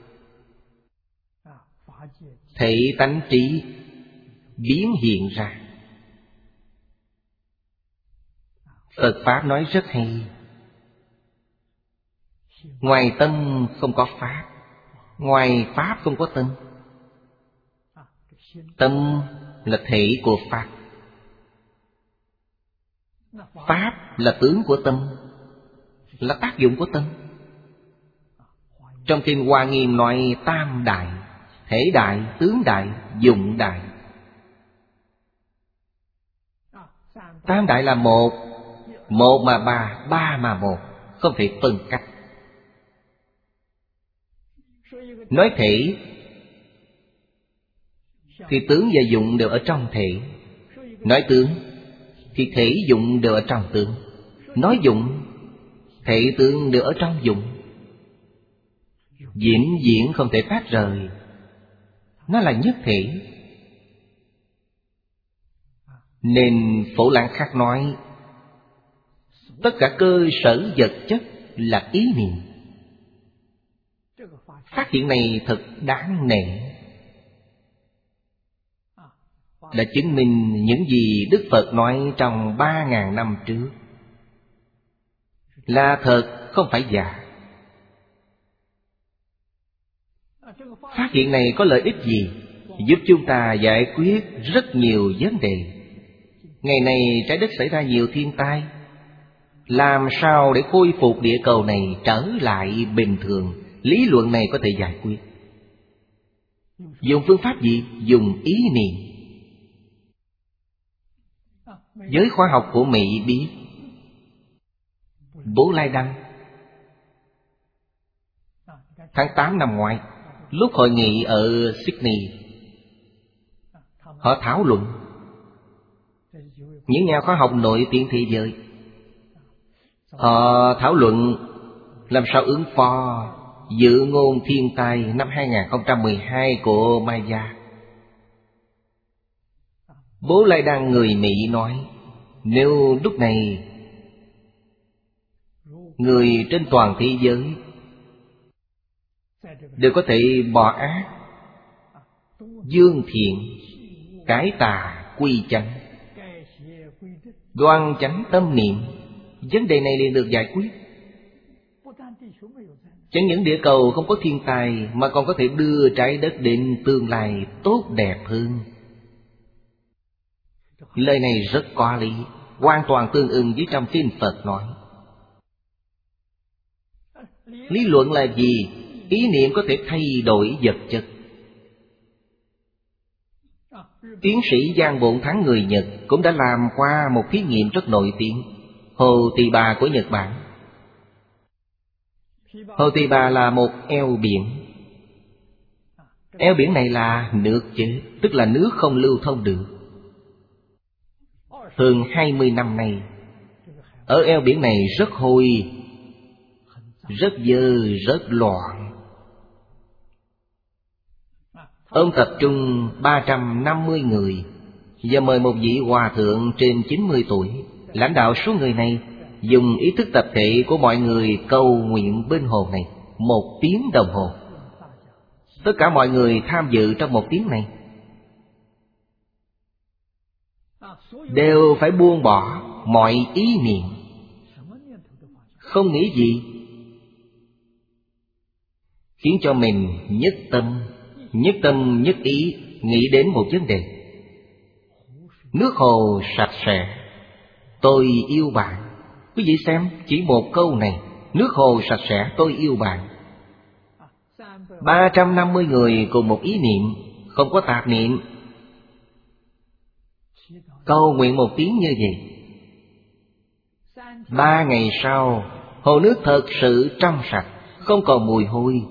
thể tánh trí biến hiện ra. Phật Pháp nói rất hay. Ngoài tâm không có Pháp, ngoài Pháp không có tâm. Tâm là thể của Pháp, Pháp là tướng của tâm, là tác dụng của tâm. Trong Kinh Hoa Nghiêm nói tam đại: thể đại, tướng đại, dụng đại. Tam đại là một, một mà ba, ba mà một, không thể phân cách. Nói thể thì tướng và dụng đều ở trong thể. Nói tướng thì thể dụng đều ở trong tướng. Nói dụng, thể tướng đều ở trong dụng. Vĩnh viễn không thể tách rời. Nó là nhất thể. Nên Phổ Lãng Khắc nói tất cả cơ sở vật chất là ý niệm. Phát hiện này thật đáng nể, đã chứng minh những gì Đức Phật nói trong ba ngàn năm trước là thật, không phải giả. Phát hiện này có lợi ích gì? Giúp chúng ta giải quyết rất nhiều vấn đề. Ngày nay trái đất xảy ra nhiều thiên tai, làm sao để khôi phục địa cầu này trở lại bình thường? Lý luận này có thể giải quyết. Dùng phương pháp gì? Dùng ý niệm. Giới khoa học của Mỹ biết. Bố Lai Đăng tháng tám năm ngoái, lúc hội nghị ở Sydney, họ thảo luận. Những nhà khoa học nổi tiếng thế giới, họ thảo luận làm sao ứng phó dự ngôn thiên tai năm hai không một hai của Maya. Bố Lai Đăng người Mỹ nói, nếu lúc này người trên toàn thế giới đều có thể bỏ ác, dương thiện, cải tà quy chánh, đoan chánh tâm niệm, vấn đề này liền được giải quyết. Chẳng những địa cầu không có thiên tai, mà còn có thể đưa trái đất đến tương lai tốt đẹp hơn. Lời này rất có lý, hoàn toàn tương ứng với trong kinh Phật nói. Lý luận là gì? Ý niệm có thể thay đổi vật chất. Tiến sĩ Giang Bộn Thắng người Nhật cũng đã làm qua một thí nghiệm rất nổi tiếng. Hồ Tỳ Bà của Nhật Bản. Hồ Tỳ Bà là một eo biển. Eo biển này là nước chết, tức là nước không lưu thông được. Hơn hai mươi năm nay, ở eo biển này rất hôi, rất dơ, rất loạn. Ông tập trung ba trăm năm mươi người và mời một vị hòa thượng trên chín mươi tuổi lãnh đạo số người này, dùng ý thức tập thể của mọi người cầu nguyện bên hồ này một tiếng đồng hồ. Tất cả mọi người tham dự trong một tiếng này đều phải buông bỏ mọi ý niệm, không nghĩ gì, khiến cho mình nhất tâm, nhất tâm nhất ý nghĩ đến một vấn đề. Nước hồ sạch sẽ, tôi yêu bạn. Quý vị xem, chỉ một câu này, nước hồ sạch sẽ, tôi yêu bạn. Ba trăm năm mươi người cùng một ý niệm, không có tạp niệm, cầu nguyện một tiếng như vậy. Ba ngày sau, hồ nước thật sự trong sạch, không còn mùi hôi.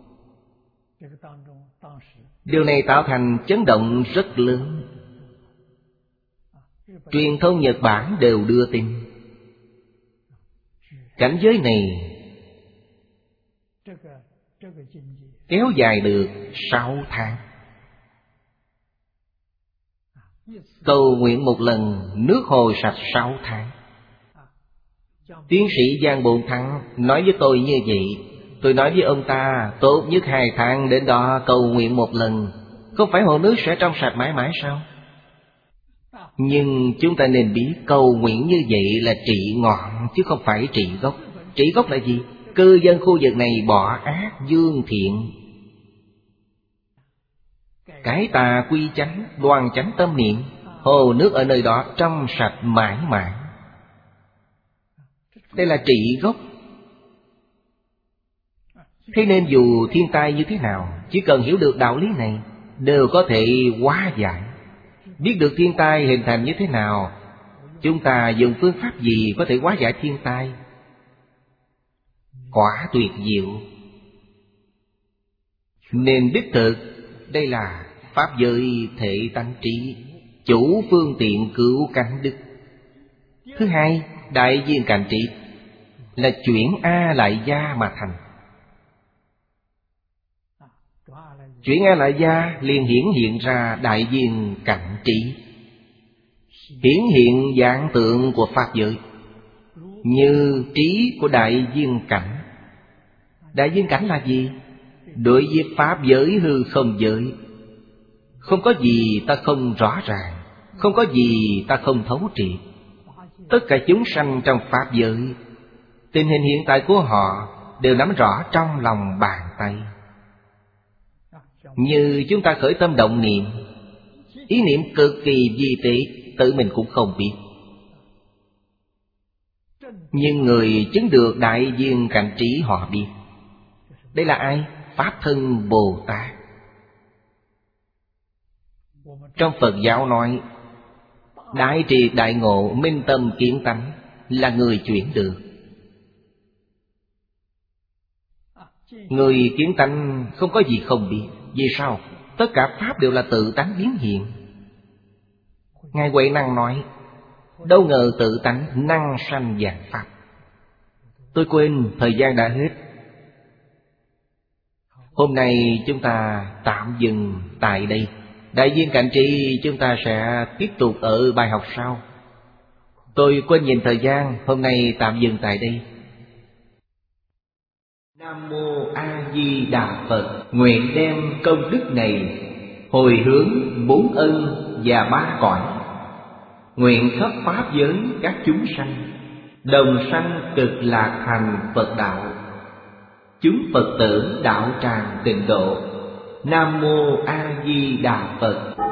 Điều này tạo thành chấn động rất lớn. Truyền thông Nhật Bản đều đưa tin. Cảnh giới này kéo dài được sáu tháng. Cầu nguyện một lần, nước hồ sạch sáu tháng. Tiến sĩ Giang Bồn Thắng nói với tôi như vậy. Tôi nói với ông ta, tốt nhất hai tháng đến đó cầu nguyện một lần. Không phải hồ nước sẽ trong sạch mãi mãi sao? Nhưng chúng ta nên biết cầu nguyện như vậy là trị ngọn, chứ không phải trị gốc. Trị gốc là gì? Cư dân khu vực này bỏ ác dương thiện, cải tà quy chánh, đoan chánh tâm niệm. Hồ nước ở nơi đó trong sạch mãi mãi. Đây là trị gốc. Thế nên dù thiên tai như thế nào, chỉ cần hiểu được đạo lý này, đều có thể hóa giải. Biết được thiên tai hình thành như thế nào, chúng ta dùng phương pháp gì có thể hóa giải thiên tai, quả tuyệt diệu. Nên đích thực đây là pháp giới thể tánh trí, chủ phương tiện cứu cánh đức. Thứ hai, đại viên cảnh trí là chuyển A lại gia mà thành. Chuyển A lại gia liền hiển hiện ra đại viên cảnh trí, hiển hiện dạng tượng của pháp giới, như trí của đại viên cảnh. Đại viên cảnh là gì? Đối với pháp giới hư không giới, không có gì ta không rõ ràng, không có gì ta không thấu triệt. Tất cả chúng sanh trong pháp giới, tình hình hiện tại của họ đều nắm rõ trong lòng bàn tay. Như chúng ta khởi tâm động niệm, ý niệm cực kỳ vi tế, tự mình cũng không biết. Nhưng người chứng được đại viên cảnh trí họ biết. Đây là ai? Pháp thân Bồ Tát. Trong Phật giáo nói, đại triệt đại ngộ, minh tâm kiến tánh là người chuyển được. Người kiến tánh không có gì không biết. Vì sao? Tất cả pháp đều là tự tánh biến hiện. Ngài Huệ Năng nói, đâu ngờ tự tánh năng sanh vạn pháp. Tôi quên, thời gian đã hết. Hôm nay chúng ta tạm dừng tại đây. Đại viên cảnh trí chúng ta sẽ tiếp tục ở bài học sau. Tôi quên nhìn thời gian, hôm nay tạm dừng tại đây. Nam Mô A Di Đà Phật. Nguyện đem công đức này hồi hướng bốn ân và ba cõi, nguyện khắp pháp giới các chúng sanh đồng sanh cực lạc thành Phật đạo, chúng Phật tử đạo tràng tịnh độ. Nam Mô A Di Đà Phật.